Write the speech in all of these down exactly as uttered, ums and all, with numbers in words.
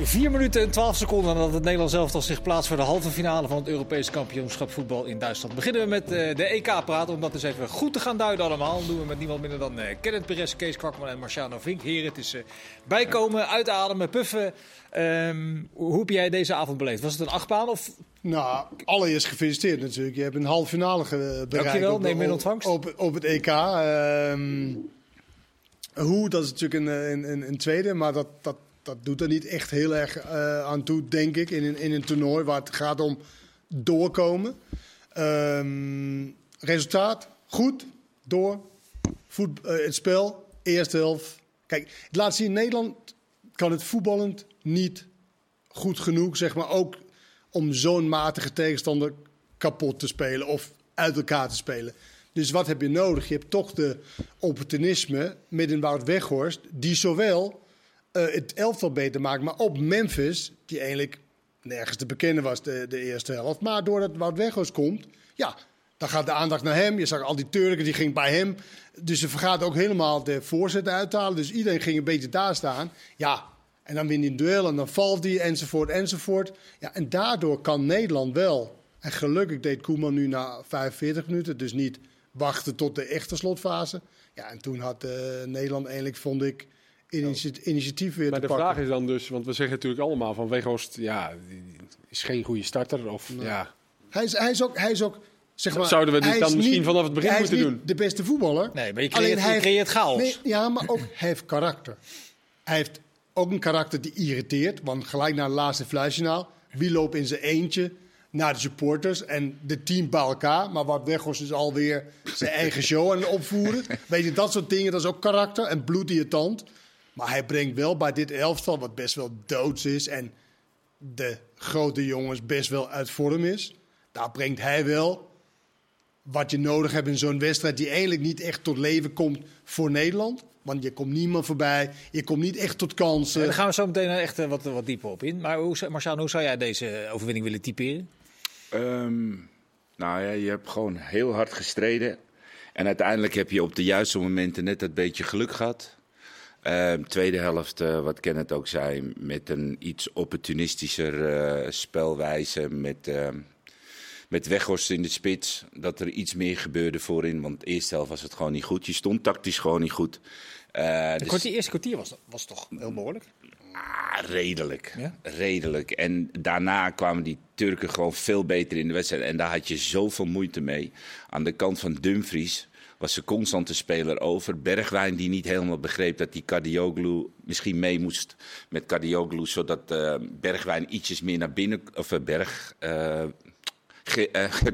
Vier minuten en twaalf seconden nadat het Nederlands elftal zich plaatst voor de halve finale van het Europese kampioenschap voetbal in Duitsland. Beginnen we met uh, de E K-praat. Om dat eens even goed te gaan duiden allemaal. Dat doen we met niemand minder dan uh, Kenneth Perez, Kees Kwakman en Marciano Vink. Heren, het is uh, bijkomen, uitademen, puffen. Um, hoe heb jij deze avond beleefd? Was het een achtbaan of... Nou, allereerst gefeliciteerd natuurlijk. Je hebt een halve finale bereikt. Dankjewel, op, neem in ontvangst. Op, op, op het E K. Um, hoe, dat is natuurlijk een, een, een, een tweede, maar dat... dat Dat doet er niet echt heel erg uh, aan toe, denk ik, in een, in een toernooi waar het gaat om doorkomen. Um, resultaat, goed, door. Voet, uh, het spel, eerste helft. Kijk, het laat zien, in Nederland kan het voetballend niet goed genoeg, zeg maar, ook om zo'n matige tegenstander kapot te spelen of uit elkaar te spelen. Dus wat heb je nodig? Je hebt toch de opportunisme met een Wout Weghorst, die zowel... Uh, het elftal beter maakt, maar op Memphis, die eigenlijk nergens te bekennen was de, de eerste helft. Maar doordat Wout Weghorst komt, ja, dan gaat de aandacht naar hem. Je zag al die Turken, die ging bij hem. Dus ze vergaat ook helemaal de voorzet uithalen. Dus iedereen ging een beetje daar staan. Ja, en dan wint hij een duel en dan valt hij, enzovoort, enzovoort. Ja, en daardoor kan Nederland wel. En gelukkig deed Koeman nu na vijfenveertig minuten, dus niet wachten tot de echte slotfase. Ja, en toen had uh, Nederland eigenlijk, vond ik... initiatief weer maar te de pakken. vraag is dan dus, want we zeggen natuurlijk allemaal van Weghorst, ja, is geen goede starter. Of, nee. ja. hij, is, hij is ook, hij is ook zeg maar, zouden we dit dan misschien niet, vanaf het begin moeten doen? Hij is niet de beste voetballer. Nee, maar je creëert, Alleen hij je creëert chaos. Nee, ja, maar ook hij heeft karakter. Hij heeft ook een karakter die irriteert, want gelijk naar het laatste fluitsignaal, wie loopt in zijn eentje naar de supporters en de team bij elkaar. Maar wat Weghorst is alweer zijn eigen show aan het opvoeren. Weet je, dat soort dingen, dat is ook karakter en bloed in je tand. Maar hij brengt wel bij dit elftal, wat best wel doods is en de grote jongens best wel uit vorm is. Daar brengt hij wel wat je nodig hebt in zo'n wedstrijd die eigenlijk niet echt tot leven komt voor Nederland. Want je komt niemand voorbij, je komt niet echt tot kansen. Ja, daar gaan we zo meteen echt wat, wat dieper op in. Maar hoe, Marciano, hoe zou jij deze overwinning willen typeren? Um, nou ja, je hebt gewoon heel hard gestreden. En uiteindelijk heb je op de juiste momenten net dat beetje geluk gehad. Uh, tweede helft, uh, wat Kenneth ook zei, met een iets opportunistischer uh, spelwijze. Met, uh, met Weghorst in de spits. Dat er iets meer gebeurde voorin. Want de eerste helft was het gewoon niet goed. Je stond tactisch gewoon niet goed. Uh, de dus... eerste kwartier was, was toch heel behoorlijk? Ah, redelijk. Ja? Redelijk. En daarna kwamen die Turken gewoon veel beter in de wedstrijd. En daar had je zoveel moeite mee. Aan de kant van Dumfries was ze constant de speler over. Bergwijn die niet helemaal begreep dat die Kadioglu misschien mee moest met Kadioglu, zodat uh, Bergwijn ietsjes meer naar binnen... Of uh, Berg... Uh, Ge,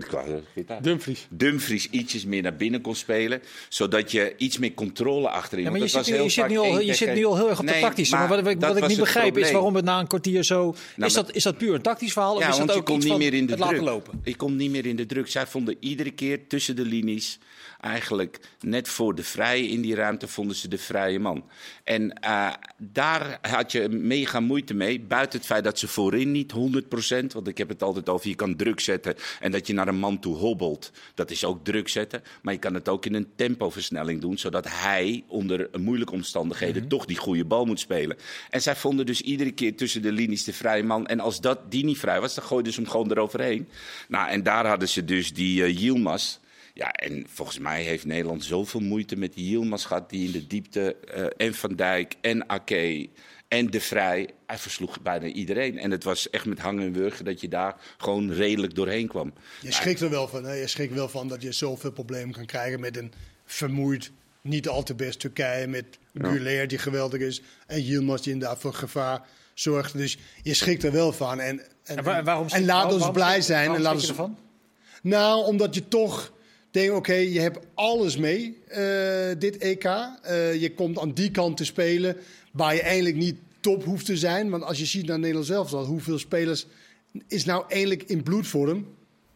uh, Dumfries. Dumfries ietsjes meer naar binnen kon spelen, zodat je iets meer controle achterin. Ja, maar je, dat zit, was nu, je, zit nu al, je zit nu al heel erg op nee, de tactische. Maar, maar wat, wat ik niet begrijp probleem. is waarom het na een kwartier zo... Nou, is, dat, is dat puur een tactisch verhaal? Ja, of is dat ook je iets niet van meer in de het druk. laten lopen? Je komt niet meer in de druk. Zij vonden iedere keer tussen de linies, eigenlijk net voor de vrije in die ruimte, vonden ze de vrije man. En uh, daar had je mega moeite mee. Buiten het feit dat ze voorin niet honderd procent, want ik heb het altijd over, je kan druk zetten en dat je naar een man toe hobbelt. Dat is ook druk zetten. Maar je kan het ook in een tempoversnelling doen, zodat hij onder moeilijke omstandigheden mm-hmm. toch die goede bal moet spelen. En zij vonden dus iedere keer tussen de linies de vrije man. En als dat die niet vrij was, dan gooiden ze hem gewoon eroverheen. Nou, en daar hadden ze dus die uh, Yilmaz. Ja, en volgens mij heeft Nederland zoveel moeite met die Yilmaz gehad, die in de diepte uh, en Van Dijk en Ake en De Vrij, hij versloeg bijna iedereen. En het was echt met hangen en wurgen dat je daar gewoon redelijk doorheen kwam. Je schrikt er wel van, hè? Je schrikt wel van dat je zoveel problemen kan krijgen met een vermoeid, niet al te best Turkije, met ja. Güler die geweldig is en Yilmaz die inderdaad voor gevaar zorgt. Dus je schrikt er wel van. En, en, en, waar, waarom en laat ons blij zijn. Waarom en laat je ons, ervan? Nou, omdat je toch denkt, oké, okay, je hebt alles mee, uh, dit E K. Uh, je komt aan die kant te spelen waar je eigenlijk niet top hoeft te zijn. Want als je ziet naar Nederland zelf, hoeveel spelers is nou eigenlijk in bloedvorm,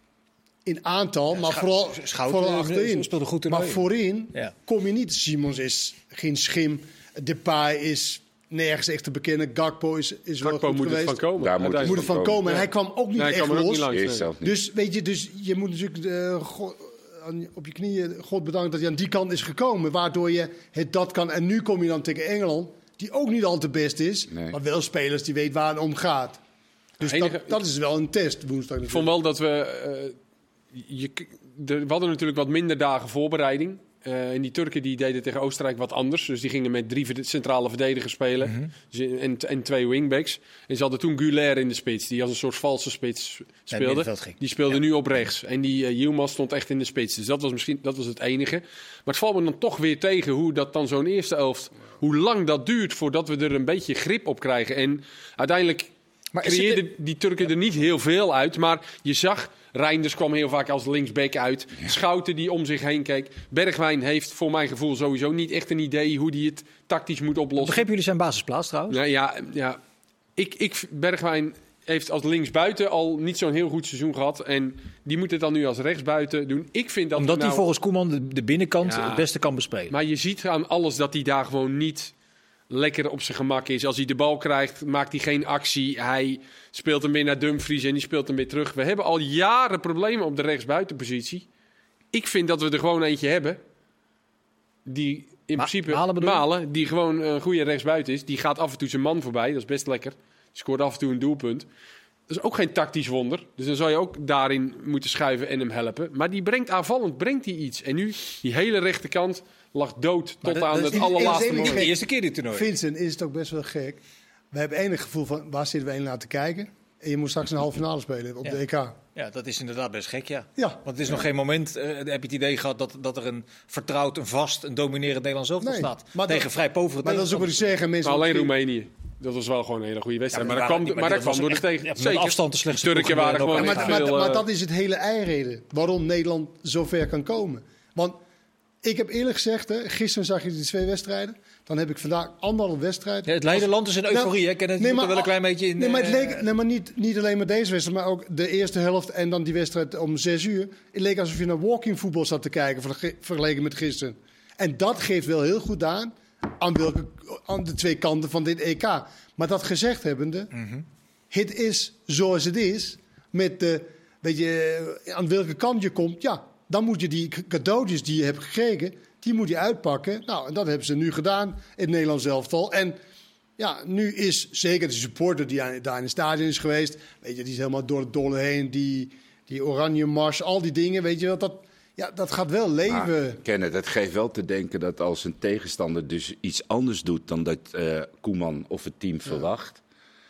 in aantal, ja, maar schou- vooral, Schout, vooral achterin. Speelde goed maar voorin ja. kom je niet. Simons is geen schim, Depay is nergens echt te bekennen. Gakpo is, is Gakpo wel goed moet geweest. Het van komen. Daar moet, moet het van komen. komen. En ja. hij kwam ook niet nee, echt los. Niet langs, nee. Dus weet je, dus je moet natuurlijk uh, go- op je knieën God bedanken dat hij aan die kant is gekomen, waardoor je het dat kan. En nu kom je dan tegen Engeland. die ook niet al te best is. Nee. Maar wel spelers die weten waar het om gaat. Dus enige, dat, dat is wel een test woensdag. Ik vond wel dat we... Uh, je, de, we hadden natuurlijk wat minder dagen voorbereiding. Uh, en die Turken die deden tegen Oostenrijk wat anders. Dus die gingen met drie centrale verdedigers spelen. Mm-hmm. dus, en, en twee wingbacks. En ze hadden toen Güler in de spits. Die als een soort valse spits speelde. Ja, die speelde ja. nu op rechts. En die uh, Yilmaz stond echt in de spits. Dus dat was misschien dat was het enige. Maar het valt me dan toch weer tegen hoe dat dan zo'n eerste elft... Hoe lang dat duurt voordat we er een beetje grip op krijgen. En uiteindelijk maar creëerden de... die Turken er niet heel veel uit. Maar je zag... Reinders kwam heel vaak als linksback uit. Ja. Schouten die om zich heen keek. Bergwijn heeft voor mijn gevoel sowieso niet echt een idee hoe hij het tactisch moet oplossen. Begrepen jullie zijn basisplaats trouwens? Nou, ja, ja. Ik, ik, Bergwijn heeft als linksbuiten al niet zo'n heel goed seizoen gehad. En die moet het dan nu als rechtsbuiten doen. Ik vind dat Omdat hij nou... volgens Koeman de, de binnenkant ja, het beste kan bespelen. Maar je ziet aan alles dat hij daar gewoon niet... lekker op zijn gemak is. Als hij de bal krijgt, maakt hij geen actie. Hij speelt hem weer naar Dumfries en die speelt hem weer terug. We hebben al jaren problemen op de rechtsbuitenpositie. Ik vind dat we er gewoon eentje hebben. Die in Ma- principe... Malen, Malen, die gewoon een goede rechtsbuiten is. Die gaat af en toe zijn man voorbij. Dat is best lekker. Die scoort af en toe een doelpunt. Dat is ook geen tactisch wonder. Dus dan zou je ook daarin moeten schuiven en hem helpen. Maar die brengt aanvallend, brengt hij iets. En nu, die hele rechterkant... lag dood tot dat, aan dat het is, allerlaatste moment. De eerste keer dit toernooi. Vincent, is het ook best wel gek. We hebben enig gevoel van, waar zitten we één naar te kijken? En je moet straks een halve finale spelen op ja. de E K. Ja, dat is inderdaad best gek, ja. ja. Want het is ja. nog geen moment, uh, heb je het idee gehad... dat, dat er een vertrouwd, een vast, een dominerend Nederlands elftal nee, staat. Maar tegen dat, vrij povere Maar dat is ook wat ik zeg. Mensen alleen Roemenië. Dat was wel gewoon een hele goede wedstrijd. Ja, maar, maar, dat kwam, maar dat kwam door de tegen. Ja, zeker. Afstand de slechtste Turken waren gewoon. Maar, maar, maar, veel, maar dat is het hele eireden waarom Nederland zo ver kan komen. Want ik heb eerlijk gezegd, hè, gisteren zag je die twee wedstrijden. Dan heb ik vandaag anderhalf wedstrijd. Ja, het Nederland is een euforie. Nou, ken het nee, maar, wel een klein beetje in. Nee, maar, het leek, nee, maar niet, niet alleen maar deze wedstrijd, maar ook de eerste helft en dan die wedstrijd om zes uur. Het leek alsof je naar walking voetbal zat te kijken vergeleken met gisteren. En dat geeft wel heel goed aan aan, welke, aan de twee kanten van dit E K. Maar dat gezegd hebbende, mm-hmm. het is zoals het is. Met de, weet je, aan welke kant je komt, ja, dan moet je die cadeautjes die je hebt gekregen, die moet je uitpakken. Nou, en dat hebben ze nu gedaan in het Nederlands elftal. En ja, nu is zeker de supporter die daar in het stadion is geweest, weet je, die is helemaal door het dolle heen, die, die oranje mars, al die dingen, weet je wel, dat... Ja, dat gaat wel leven. Maar, Kenneth, het geeft wel te denken dat als een tegenstander dus iets anders doet dan dat uh, Koeman of het team ja. verwacht.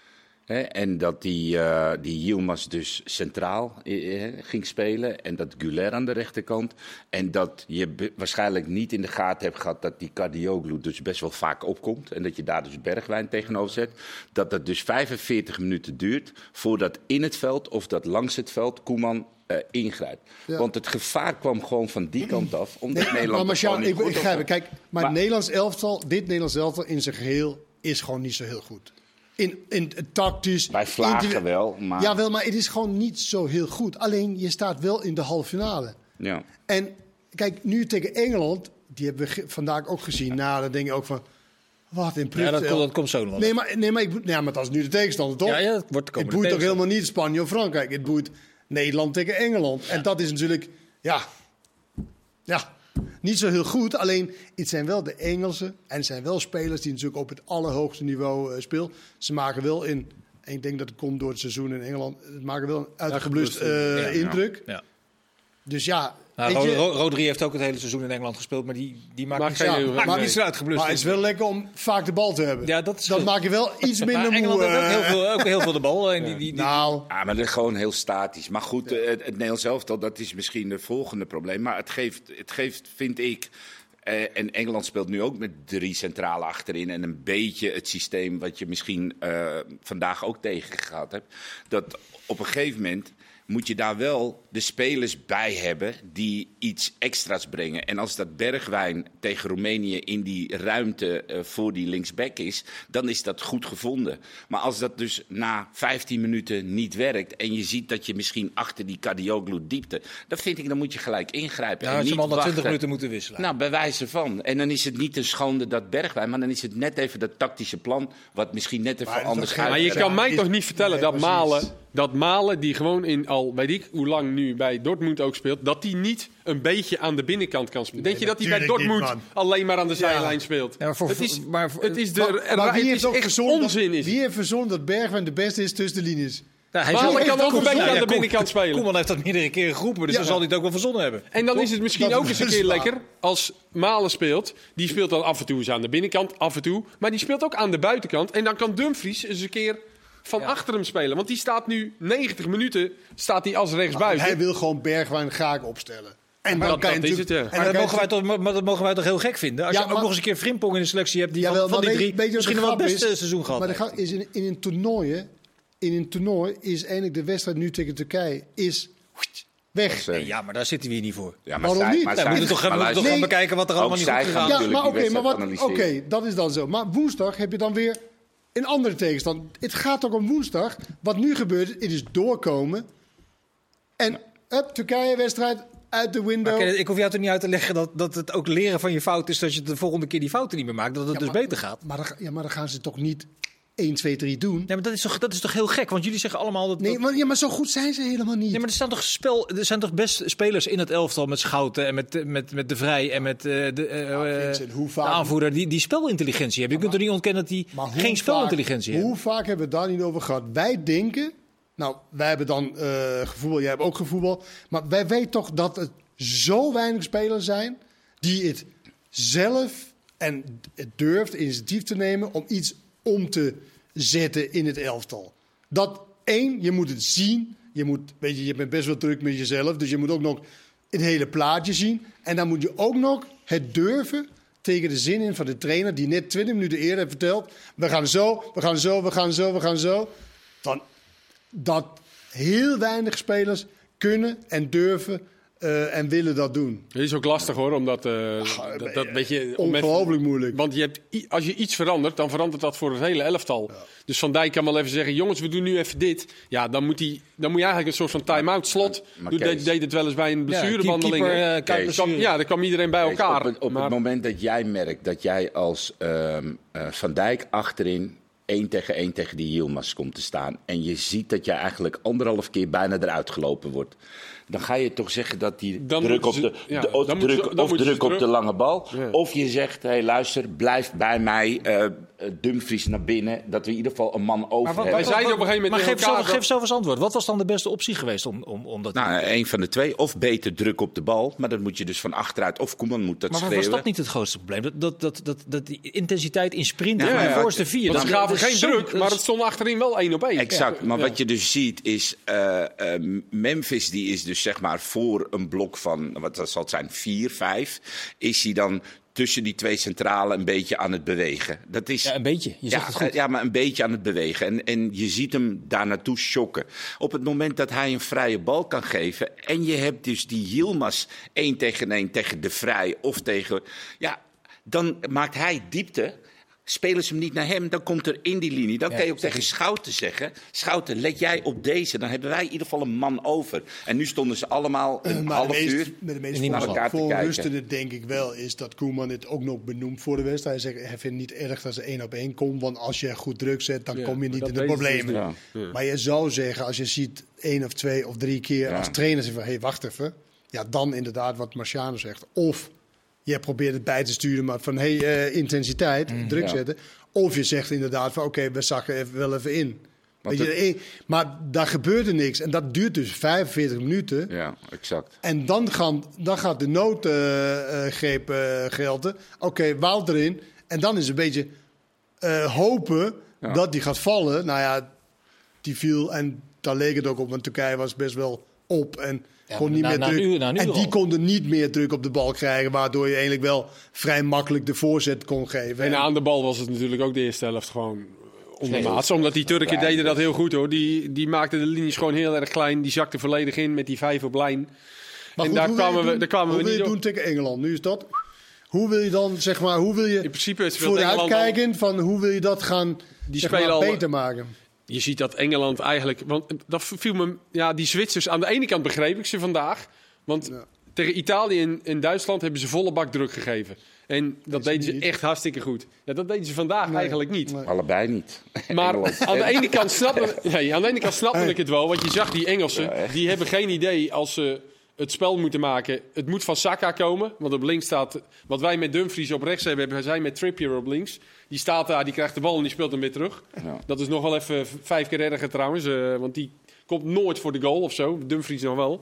Hè, en dat die, uh, die Yilmaz dus centraal uh, ging spelen. En dat Güler aan de rechterkant. En dat je be- waarschijnlijk niet in de gaten hebt gehad dat die Kadioglu dus best wel vaak opkomt. En dat je daar dus Bergwijn tegenover zet. Dat dat dus vijfenveertig minuten duurt voordat in het veld of dat langs het veld Koeman Uh, ingrijpt. Ja. Want het gevaar kwam gewoon van die kant af. Omdat nee, Nederland. Maar Sjan, ik begrijp het. Kijk, maar, maar het Nederlands elftal, dit Nederlands elftal in zijn geheel is gewoon niet zo heel goed. In, in tactisch. Wij vlagen in, wel. Maar... Ja, wel, maar het is gewoon niet zo heel goed. Alleen je staat wel in de halve finale. Ja. En kijk, nu tegen Engeland, die hebben we vandaag ook gezien. Nou, dan denk je ook van. Wat in ja, dat, komt, dat komt zo nog. Nee, maar, nee, maar, ik, nee, maar dat is nu de tegenstander, toch? Ja, ja, dat wordt de het boeit toch helemaal niet Spanje of Frankrijk. Het boeit Nederland tegen Engeland. Ja. En dat is natuurlijk, ja, ja, niet zo heel goed. Alleen, het zijn wel de Engelsen en het zijn wel spelers die natuurlijk op het allerhoogste niveau uh, spelen. Ze maken wel in, en ik denk dat het komt door het seizoen in Engeland, ze maken wel een uitgeblust uh, ja, indruk. Ja. Ja. Dus ja. Nou, Ro- Ro- Rodri heeft ook het hele seizoen in Engeland gespeeld, maar die, die maakt, maakt, geen, ja, maakt nee. niet zo uitgeblust. Maar het is wel lekker om vaak de bal te hebben. Ja, dat is dat maak je wel iets minder moe. Engeland heeft ook heel veel, ook heel veel de bal. En die, die, die, nou. Ja, maar dat is gewoon heel statisch. Maar goed, ja. het, het Nederlands elftal, dat is misschien het volgende probleem. Maar het geeft, het geeft vind ik... Uh, en Engeland speelt nu ook met drie centrale achterin. En een beetje het systeem wat je misschien uh, vandaag ook tegen gehad hebt. Dat op een gegeven moment moet je daar wel de spelers bij hebben die iets extra's brengen. En als dat Bergwijn tegen Roemenië in die ruimte uh, voor die linksback is, dan is dat goed gevonden. Maar als dat dus na vijftien minuten niet werkt en je ziet dat je misschien achter die Kadioglu diepte, dan vind ik, dan moet je gelijk ingrijpen. Ja, en als je niet hem al na twintig wachten. minuten moeten wisselen. Nou, bij wijze van. En dan is het niet een schande dat Bergwijn, maar dan is het net even dat tactische plan wat misschien net even maar anders gaat. Maar je kan mij toch niet vertellen nee, dat Malen dat Malen, die gewoon in al, weet ik hoe lang nu bij Dortmund ook speelt, dat die niet een beetje aan de binnenkant kan spelen. Nee, Denk je dat hij bij natuurlijk Dortmund niet, alleen maar aan de zijlijn Ja. speelt? Ja, maar voor- het is, maar voor- het is, de, Maar, er- maar wie het heeft is ook echt verzonnen onzin. dat, Is wie het. heeft verzonnen dat Bergwijn de beste is tussen de linies? Ja, hij Malen zal- kan ook een beetje Ja, aan de Koeman- binnenkant spelen. Koeman heeft dat meerdere keren geroepen, dus Ja. dan zal hij het ook wel verzonnen hebben. En dan is het misschien Dat ook eens een is keer waar. lekker als Malen speelt. Die speelt dan af en toe eens aan de binnenkant, af en toe. Maar die speelt ook aan de buitenkant. En dan kan Dumfries eens een keer van Ja. achter hem spelen. Want die staat nu negentig minuten staat hij als rechtsbuiten. Hij wil gewoon Bergwijn graag opstellen. En dat- dan kan je dat is natuurlijk- het, ja. en Maar dan dat, kan mogen je wij toch, maar dat mogen wij toch heel gek vinden? Als Ja, je ook maar- nog eens een keer Frimpong in de selectie hebt die Jawel, van, van die maar drie weet- weet je wat misschien de wel het grap beste is? seizoen gehad Maar de heeft. grap is in, in een toernooi, in een toernooi is eigenlijk de wedstrijd nu tegen Turkije is weg. Dat, eh, Nee, ja, maar daar zitten we hier niet voor. Ja, Waarom zij- niet? maar Ja, zij- we moeten toch, we maar moeten toch luister, gaan bekijken wat er allemaal ook niet goed zij gaan gegaan Ja, is. natuurlijk maar die oké, maar, wedstrijd wat- oké, analyseren. dat is dan zo. Maar woensdag heb je dan weer een andere tegenstander. Het gaat ook om woensdag. Wat nu gebeurt, het is doorkomen. En up, Turkije-wedstrijd uit de window. Maar Kenneth, ik hoef jou toch niet uit te leggen dat, dat het ook leren van je fout is dat je de volgende keer die fouten niet meer maakt. Dat het Ja, dus maar- beter gaat. Maar dan, ga- ja, maar dan gaan ze toch niet één, twee, drie doen? Nee, maar dat is toch, dat is toch heel gek? Want jullie zeggen allemaal dat... Nee, dat- maar, ja, maar zo goed zijn ze helemaal niet. Nee, maar er staan toch, spel, er zijn toch best spelers in het elftal met Schouten en met, met, met De Vrij en met eh, de, eh, Ja, eh, Vincent, hoe vaak- de aanvoerder die, die spelintelligentie hebben. Je kunt toch niet ontkennen dat die Maar hoe geen spelintelligentie vaak, hebben? Hoe vaak hebben we het daar niet over gehad? Wij denken, nou, wij hebben dan eh gevoetbald, jij hebt ook gevoetbald. Maar wij weten toch dat het zo weinig spelers zijn die het zelf en het durft initiatief te nemen om iets om te zetten in het elftal. Dat één, je moet het zien. Je moet, weet je, je bent best wel druk met jezelf, dus je moet ook nog het hele plaatje zien. En dan moet je ook nog het durven tegen de zin in van de trainer die net twintig minuten eerder heeft verteld: we gaan zo, we gaan zo, we gaan zo, we gaan zo. Dan dat heel weinig spelers kunnen en durven uh, en willen dat doen. Het is ook lastig hoor, omdat uh, dat, dat weet je, om Ongelooflijk even- moeilijk. Want je hebt, i- als je iets verandert, dan verandert dat voor het hele elftal. Dus Van Dijk kan wel even zeggen: jongens, we doen nu even dit. Ja, dan moet, hij, dan moet je eigenlijk een soort van time-out slot. Maar Doe, Kees- deed, deed het wel eens bij een Ja, blessurewandeling. keeper, hè? eh, kan Kees. Kwam- ja, dan kwam iedereen bij Kijk, elkaar. Op, het, op Maar- het moment dat jij merkt dat jij als ehm, eh, Van Dijk achterin één tegen één tegen die Yilmaz komt te staan en je ziet dat jij eigenlijk anderhalf keer bijna eruit gelopen wordt, dan ga je toch zeggen dat die Dan druk op moeten de, ze- ja, de- of dan moeten druk, ze- dan of moeten ze druk op terug. de lange bal, Ja. of je zegt: hey, luister, blijf bij mij, eh, eh, Dumfries naar binnen, dat we in ieder geval een man over Maar wat- hebben. Wij zeiden op een gegeven moment Maar tegen geef zelf, elkaar geef dat- zelf eens antwoord. Wat was dan de beste optie geweest om, om, om dat Nou, een van de twee. Of beter druk op de bal. Maar dan moet je dus van achteruit. Of Koeman moet dat Maar schreeuwen. was dat niet het grootste probleem? Dat, dat, dat, dat, dat die intensiteit in sprinten Ja, van de ja, voorste vier. Want dat- ze gaven dat is geen zo- druk, dat maar is- het stond achterin wel één op één. Exact. Maar Ja. wat je dus ziet is... eh, eh, Memphis die is dus zeg maar voor een blok van... Wat dat zal het zijn? Vier, vijf. Is hij dan tussen die twee centralen een beetje aan het bewegen. Dat is... Ja, een beetje. Je zegt Ja, het goed. ja, maar een beetje aan het bewegen. En, en je ziet hem daar naartoe shocken. Op het moment dat hij een vrije bal kan geven... en je hebt dus die Yilmaz één tegen één tegen De Vrij of tegen... Ja, dan maakt hij diepte... Spelen ze hem niet naar hem, dan komt er in die linie. Dan Ja, kan je ook zeg tegen Schouten zeggen... Schouten, let jij op deze. Dan hebben wij in ieder geval een man over. En nu stonden ze allemaal een Maar half de meest, uur met de meest Niemand voor- elkaar te voorrustende denk ik wel is dat Koeman het ook nog benoemt voor de wedstrijd. Hij zegt, hij vindt het niet erg dat ze één op één komt, want als je goed druk zet, dan Ja, kom je maar niet dat in de weten ze dus problemen. niet. Ja. Maar je zou zeggen, als je ziet één of twee of drie keer Ja. als trainer zegt van, hé, hey, wacht even. Ja, dan inderdaad wat Marciano zegt. Of je probeert het bij te sturen, maar van, hé, hey, uh, intensiteit, druk Ja. zetten. Of je zegt inderdaad van, oké, okay, we zakken even, wel even in. Want Weet je, het- eh, maar daar gebeurt er niks. En dat duurt dus vijfenveertig minuten. Ja, exact. En dan, gaan, dan gaat de noodgreep uh, gelden. Oké, okay, Wout erin. En dan is het een beetje uh, hopen Ja. dat die gaat vallen. Nou ja, die viel en daar leek het ook op. Want Turkije was best wel op en Ja, kon maar niet na- meer na een druk. uur- na een uur en die al. konden niet meer druk op de bal krijgen. Waardoor je eigenlijk wel vrij makkelijk de voorzet kon geven. En En- aan de bal was het natuurlijk ook de eerste helft gewoon ondermaats. Omdat die Turken Ja, deden dat dus- heel goed hoor. Die, die maakten de linies gewoon heel erg klein. Die zakten volledig in met die vijf op lijn. Maar en goed, daar hoe wil je kwamen we, doen- daar kwamen hoe we wil niet je op. doen tegen Engeland? Nu is dat. Hoe wil je dan, zeg maar, hoe wil je In principe speelt Engeland al- vooruitkijken van hoe wil je dat gaan Die zeg spelen maar, al- beter maken? Je ziet dat Engeland eigenlijk... Want dat viel me... Ja, die Zwitsers aan de ene kant begreep ik ze vandaag. Want Ja. Tegen Italië en, en Duitsland hebben ze volle bak druk gegeven. En dat deden ze niet. echt hartstikke goed. Ja, dat deden ze vandaag Nee, eigenlijk niet. nee. Allebei niet. Maar Engeland. aan de ene kant snapte, nee, aan de ene kant snapte ik het wel. Want je zag die Engelsen, Ja, echt. die hebben geen idee als ze het spel moeten maken. Het moet van Saka komen. Want op links staat, wat wij met Dumfries op rechts hebben, hebben zij met Trippier op links. Die staat daar, die krijgt de bal en die speelt hem weer terug. Ja. Dat is nog wel even v- vijf keer erger trouwens. Uh, want die komt nooit voor de goal of zo. Dumfries nog wel.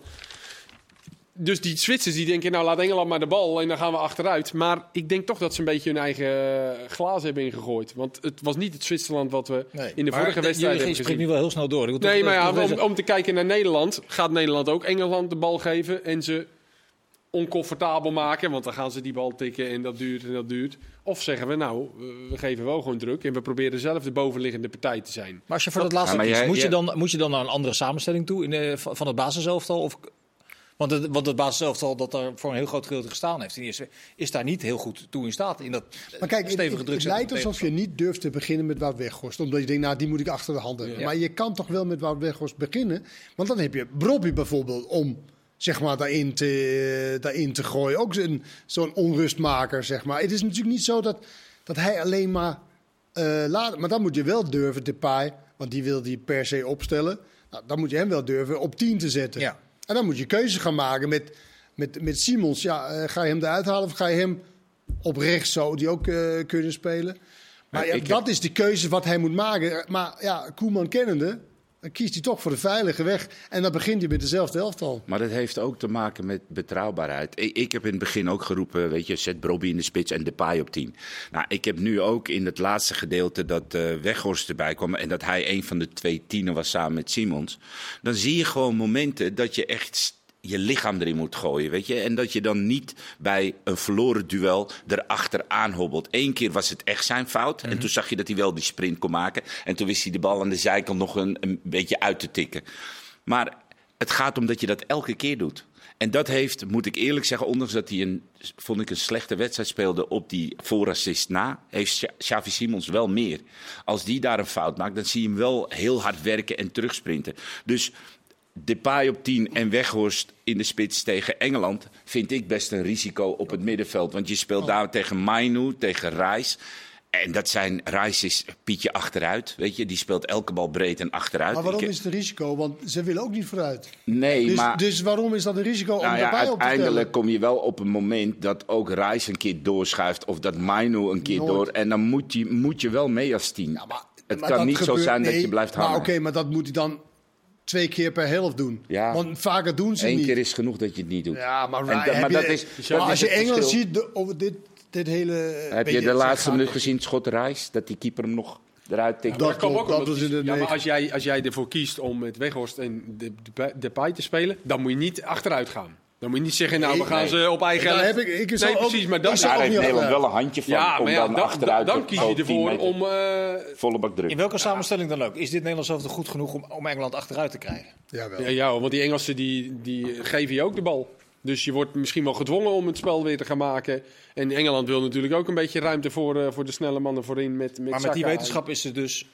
Dus die Zwitsers die denken, nou laat Engeland maar de bal en dan gaan we achteruit. Maar ik denk toch dat ze een beetje hun eigen glazen hebben ingegooid. Want het was niet het Zwitserland wat we Nee, in de maar vorige de- wedstrijd jullie hebben spreekt gezien. nu wel heel snel door. Ik wil Nee, toch- maar ja, toch om, even- om te kijken naar Nederland, gaat Nederland ook Engeland de bal geven en ze oncomfortabel maken, want dan gaan ze die bal tikken en dat duurt en dat duurt. Of zeggen we, nou, we geven wel gewoon druk en we proberen zelf de bovenliggende partij te zijn. Maar als je voor dat laatste Ja, maar kiest, jij- moet, je jij- dan, moet je dan naar een andere samenstelling toe in de, van van het basiselftal? Of, want, het, want het basiselftal dat daar voor een heel groot gedeelte gestaan heeft, in de eerste, is daar niet heel goed toe in staat. In dat Maar kijk, het, stevige het, druk het zetten lijkt van alsof je niet durft te beginnen met Wout Weghorst. Omdat je denkt, nou, die moet ik achter de hand hebben. Ja. Maar je kan toch wel met Wout Weghorst beginnen. Want dan heb je Brobbey bijvoorbeeld om, zeg maar, daarin te, daarin te gooien. Ook zo'n, zo'n onrustmaker, zeg maar. Het is natuurlijk niet zo dat, dat hij alleen maar uh, laat. Maar dan moet je wel durven, Depay, want die wil die per se opstellen. Nou, dan moet je hem wel durven op tien te zetten. Ja. En dan moet je keuzes gaan maken met, met, met Simons. Ja, uh, ga je hem eruit halen of ga je hem op rechts zo, die ook uh, kunnen spelen? Maar ja, ik dat heb- is de keuze wat hij moet maken. Maar ja, Koeman kennende, dan kiest hij toch voor de veilige weg. En dan begint hij met dezelfde elftal. Maar dat heeft ook te maken met betrouwbaarheid. Ik, ik heb in het begin ook geroepen, weet je, zet Brobbey in de spits en Depay op tien. Nou, ik heb nu ook in het laatste gedeelte dat uh, Weghorst erbij kwam en dat hij een van de twee tienen was samen met Simons. Dan zie je gewoon momenten dat je echt je lichaam erin moet gooien, weet je. En dat je dan niet bij een verloren duel erachter aanhobbelt. Eén keer was het echt zijn fout. Mm-hmm. En toen zag je dat hij wel die sprint kon maken. En toen wist hij de bal aan de zijkant nog een, een beetje uit te tikken. Maar het gaat om dat je dat elke keer doet. En dat heeft, moet ik eerlijk zeggen, ondanks dat hij een, vond ik een slechte wedstrijd speelde op die voorassist na, heeft Xavi Simons wel meer. Als die daar een fout maakt, dan zie je hem wel heel hard werken en terugsprinten. Dus Depay op tien en Weghorst in de spits tegen Engeland vind ik best een risico op het middenveld. Want je speelt Oh. daar tegen Mainu, tegen Reis. En dat zijn, Reis is Pietje achteruit, weet je. Die speelt elke bal breed en achteruit. Maar waarom Ik- is het een risico? Want ze willen ook niet vooruit. Nee, Dus, maar... dus waarom is dat een risico om Nou ja, daarbij op te uiteindelijk stellen? kom je wel op een moment dat ook Reis een keer doorschuift of dat Mainu een keer Nooit. door. En dan moet je, moet je wel mee als tien. Ja, maar- het maar kan dat niet zo gebeurt- zijn dat nee, je blijft Maar hangen. oké, maar dat moet hij dan twee keer per helft doen. Ja. Want vaker doen ze het Eén niet. keer is genoeg dat je het niet doet. Ja, maar, En Ryan, da- heb maar je, dat is- maar dat als is je het Engeland verschil. ziet, de, over dit, dit hele... Heb je beetje- de laatste gaat- minuut gezien, schot Reis? Dat die keeper hem nog eruit tikt? Dat Dat kan klopt, ook dat omdat- was in de ja, maar negen. als jij, als jij ervoor kiest om met Weghorst en de, de, Depay te spelen, dan moet je niet achteruit gaan. Dan moet je niet zeggen, nou, we Nee, gaan nee. ze op eigen Daar helft. heb ik, ik Nee, zou ook- precies, maar dat ik is zou Daar ook heeft niet Nederland achteruit. wel een handje van Ja, om maar ja, dan, dan, achteruit dan op kies je tien ervoor meter om... eh, volle bak druk. in welke samenstelling dan ook, is dit Nederlands elftal goed genoeg om, om Engeland achteruit te krijgen? Jawel. Ja, ja, want die Engelsen die, die geven je ook de bal. Dus je wordt misschien wel gedwongen om het spel weer te gaan maken. En Engeland wil natuurlijk ook een beetje ruimte voor, uh, voor de snelle mannen voorin. Met, met Maar met die Saka. wetenschap is het dus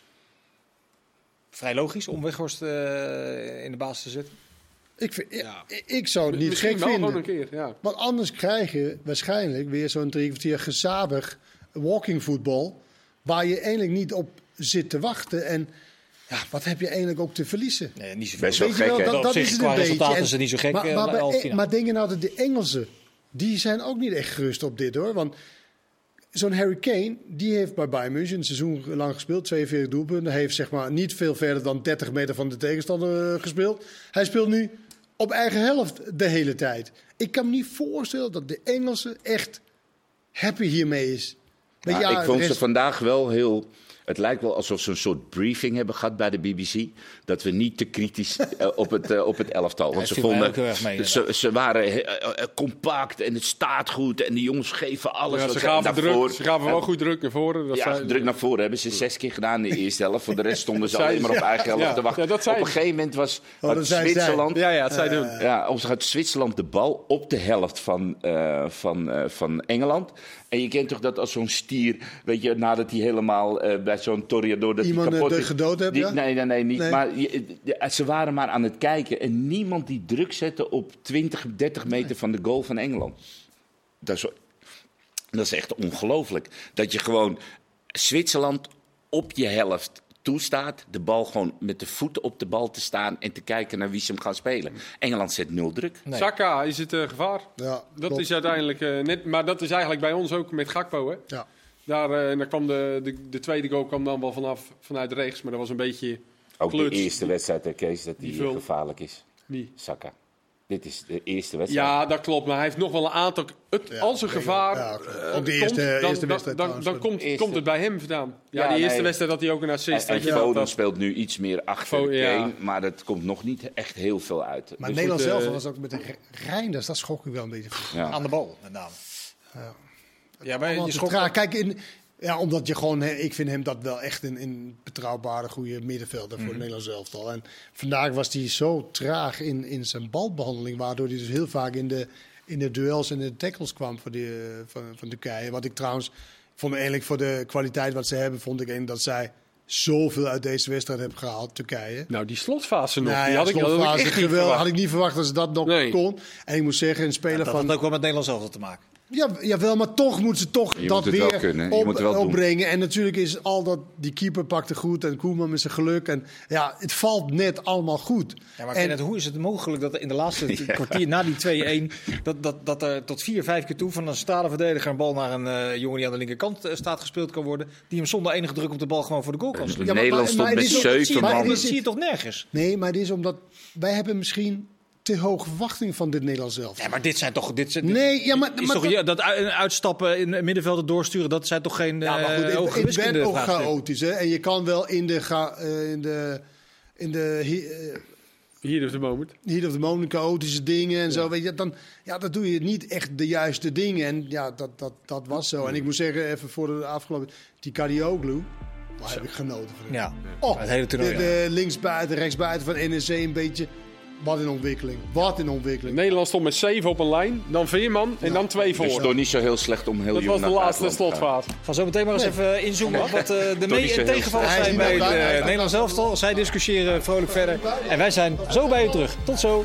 vrij logisch om Weghorst uh, in de basis te zetten. Ik, vind, Ja. ik, ik zou het niet Misschien gek wel vinden. gewoon een keer, ja. Want anders krijg je waarschijnlijk weer zo'n drie kwartier gezapig walking voetbal, waar je eigenlijk niet op zit te wachten. En ja, wat heb je eigenlijk ook te verliezen? Nee, niet zoveel. Best wel Weet je gek, hè? dat, Op dat zich, is het qua een beetje. resultaten En- is het niet zo gek, Maar, eh, maar, bij bij- halve finale. maar denk je nou dat de Engelsen, die zijn ook niet echt gerust op dit hoor. Want zo'n Harry Kane, die heeft bij Bayern München een seizoen lang gespeeld, tweeënveertig doelpunten. Hij heeft zeg maar niet veel verder dan dertig meter van de tegenstander uh, gespeeld. Hij speelt nu op eigen helft de hele tijd. Ik kan me niet voorstellen dat de Engelsen echt happy hiermee is. Weet Ja, je, ja, ik vond de ze rest- vandaag wel heel... Het lijkt wel alsof ze een soort briefing hebben gehad bij de B B C. Dat we niet te kritisch uh, op, het, uh, op het elftal. Want Ja, ze viel mij vonden, ook heel erg mee, ze, ze waren uh, uh, compact en het staat goed. En de jongens geven alles. Ja, wat ze ze gaven, daarvoor- druk, ze gaven wel goed druk naar voren. Dat Ja, zei- druk naar voren hebben ze zes keer gedaan in de eerste helft. Voor de rest stonden ze Zei alleen maar op ze. eigen helft Ja, te wachten. ja, dat zei op een ze. gegeven moment was Oh, had dat zei zij. Zwitserland... Ja, ja, het zei doen. Ja, of had Zwitserland de bal op de helft van, uh, van, uh, van Engeland. En je kent toch dat als zo'n stier, weet je, nadat hij helemaal uh, bij, zo'n Toreador dat Iemand die kapot uh, is. gedood hebt, Die, ja? Nee, nee, nee, niet. Nee. Maar je, de, ze waren maar aan het kijken. En niemand die druk zette op twintig, dertig meter nee. van de goal van Engeland. Dat is, dat is echt ongelooflijk. Dat je gewoon Zwitserland op je helft toestaat. De bal gewoon met de voeten op de bal te staan en te kijken naar wie ze hem gaan spelen. Engeland zet nul druk. Nee. Saka is het uh, gevaar. Ja, dat klopt. is uiteindelijk uh, net. Maar dat is eigenlijk bij ons ook met Gakpo. Hè? Ja. Daar, uh, daar kwam de, de, de tweede goal kwam dan wel vanaf, vanuit rechts. Maar dat was een beetje ook kluts. de eerste wedstrijd, hè, Kees, dat die, die gevaarlijk is. Wie? Saka. Dit is de eerste wedstrijd. Ja, dat klopt. Maar hij heeft nog wel een aantal... Het, ja, als er gevaar ja, uh, ook de eerste, komt, dan, eerste wedstrijd. Dan, dan, dan komt, eerste. komt het bij hem vandaan. Ja, ja die eerste nee, wedstrijd had hij ook een assist. En, en ja, Foden dat... speelt nu iets meer achter Fo- de ja. Kane, maar dat komt nog niet echt heel veel uit. Maar dus Nederland zelf uh, was ook met de Reinders, dat schrok ik wel een beetje. Ja. Aan de bal, met name. Ja, ja maar je schrok... tra- Kijk, in, ja, omdat je gewoon, ik vind hem dat wel echt een, een betrouwbare, goede middenvelder voor mm. het Nederlands elftal. En vandaag was hij zo traag in, in zijn balbehandeling, waardoor hij dus heel vaak in de, in de duels en de tackles kwam voor die, van, van Turkije. Wat ik trouwens vond, eigenlijk voor de kwaliteit wat ze hebben, vond ik eigenlijk dat zij zoveel uit deze wedstrijd hebben gehaald, Turkije. Nou, die slotfase nog, nou, die ja, had, ik, had ik echt niet verwacht. Had ik niet verwacht dat ze dat nog nee. kon. En ik moet zeggen, een speler ja, dat van... Dat had ook wel met Nederland zelf te maken. Ja, jawel, maar toch moet ze toch je dat weer op, opbrengen. Doen. En natuurlijk is al dat, die keeper pakte goed en Koeman met zijn geluk. En ja, het valt net allemaal goed. Ja, maar en, het, hoe is het mogelijk dat er in de laatste ja. kwartier na die twee-een... Dat, dat, dat er tot vier, vijf keer toe van een stalen verdediger een bal naar een uh, jongen die aan de linkerkant uh, staat gespeeld kan worden. Die hem zonder enige druk op de bal gewoon voor de goal kan schieten. Ja, Nederland stond met zeven man. Dat zie je toch nergens? Nee, maar het is omdat wij hebben misschien... te hoge verwachtingen van dit Nederlands elftal. Ja, maar dit zijn toch... Dit zijn, nee, ja, maar... Is maar toch, ja, dat uitstappen in het middenveld doorsturen, dat zijn toch geen ja, maar goed, uh, hoge het, het werd ook vraagstukken. chaotisch, hè. En je kan wel in de... Ga, uh, in de, in de uh, Hier of the moment. Hier of the moment, chaotische dingen en ja. zo. Weet je, dan, ja, dan doe je niet echt de juiste dingen. En ja, dat, dat, dat was zo. En ik moet zeggen, even voor de afgelopen... Die Kadioglu, daar heb ik genoten van. Ja, oh, het hele toernooi. De, de linksbuiten, rechtsbuiten van N E C een beetje... Wat een ontwikkeling. Wat een ontwikkeling. Nederland stond met zeven op een lijn, dan Veerman en ja. dan twee voor. Dus toch niet zo heel slecht om heel dat jong was de laatste slotfase. Ga zo meteen maar eens nee. even inzoomen op wat uh, de mee- en tegenvallers zijn bij het uh, Nederlands elftal. Zij discussiëren vrolijk verder. En wij zijn zo bij u terug. Tot zo.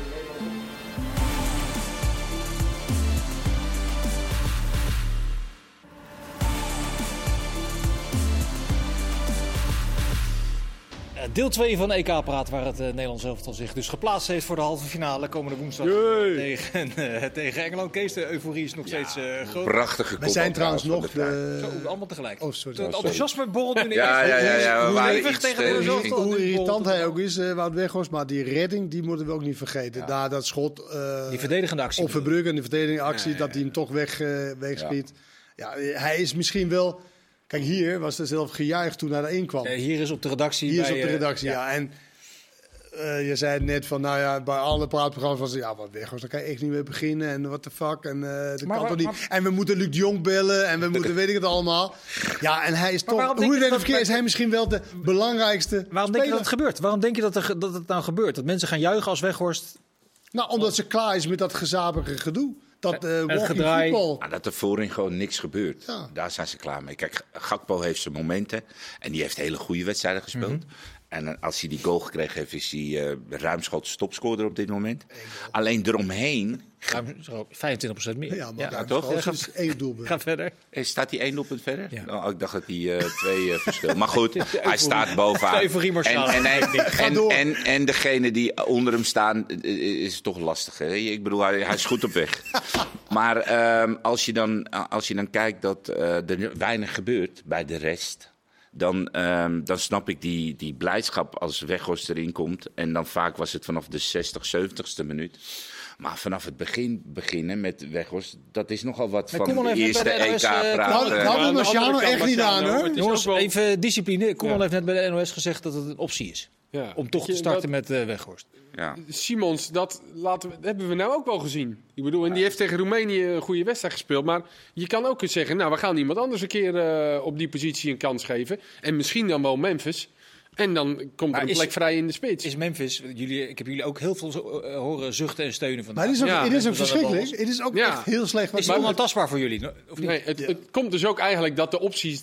Deel twee van de E K-praat, waar het uh, Nederlands elftal zich dus geplaatst heeft voor de halve finale komende woensdag tegen, uh, tegen Engeland. Kees, de euforie is nog ja, steeds uh, groot. Prachtige We zijn trouwens nog de... Zo, allemaal tegelijk. Oh, sorry. Het enthousiasme borrelt nu ja, ja, ja, ja, hoe, we hoe, hoe, tegen hoe, hoe irritant hij ook is, uh, Wout Weghorst, maar die redding, die moeten we ook niet vergeten. Ja. Daar dat schot... Uh, die verdedigende actie. Op Verbrugge, die verdedigende actie, ja, ja, ja. dat hij hem toch weg, uh, wegschiet. Ja. ja, hij is misschien wel... Kijk, hier was er zelf gejuicht toen hij erin kwam. Ja, hier is op de redactie. Hier bij, is op de redactie, uh, ja. ja. En uh, je zei het net van, nou ja, bij alle praatprogramma's was het, ja, wat weg was, dan kan je echt niet meer beginnen. En what the fuck. En, uh, dat maar, kan toch niet. Maar, en we moeten Luc de Jong bellen en we moeten, weet ik het allemaal. Ja, en hij is toch, hoe je het verkeerd is hij misschien wel de belangrijkste Waarom speler. denk je dat het gebeurt? Waarom denk je dat, er, dat het nou gebeurt? Dat mensen gaan juichen als Weghorst? Nou, omdat ze klaar is met dat gezapige gedoe. Dat uh, walking voetbal. Nou, dat er voorin gewoon niks gebeurt. Ja. Daar zijn ze klaar mee. Kijk, Gakpo heeft zijn momenten. En die heeft hele goede wedstrijden gespeeld. Mm-hmm. En als hij die goal gekregen heeft, is hij uh, ruimschoots topscorer op dit moment. Alleen eromheen... vijfentwintig procent meer. Ja, maar ja, toch? Dat is één doelpunt. Ga verder. Staat hij één doelpunt verder? Ja. Oh, ik dacht dat hij uh, twee uh, verschil. Maar goed, hij staat bovenaan. En, en, en, en, en, en degene die onder hem staan, is toch lastig. Hè? Ik bedoel, hij, hij is goed op weg. Maar um, als, je dan, als je dan kijkt dat uh, er weinig gebeurt bij de rest... Dan, um, dan snap ik die, die blijdschap als Weghorst erin komt. En dan vaak was het vanaf de zestig, zeventigste minuut. Maar vanaf het begin beginnen met Weghorst, dat is nogal wat maar van de eerste E K-praat. Uh, dat doen Marciano echt niet aan, hoor. Jongens, wel... even discipline. Koeman ja. heeft net bij de N O S gezegd dat het een optie is. Ja. Om toch te starten dat... met uh, Weghorst. Ja. Simons, dat, laten we, dat hebben we nou ook wel gezien. Ik bedoel, en die heeft tegen Roemenië een goede wedstrijd gespeeld. Maar je kan ook eens zeggen, nou, we gaan iemand anders een keer uh, op die positie een kans geven. En misschien dan wel Memphis. En dan komt er een plek is, vrij in de spits. Is Memphis, jullie, ik heb jullie ook heel veel uh, horen zuchten en steunen vandaag. Maar het is ook, ja, het is ook verschrikkelijk. Het is ook ja. echt heel slecht. Is het onaantastbaar voor jullie? Of niet? Nee, het, het komt dus ook eigenlijk dat de opties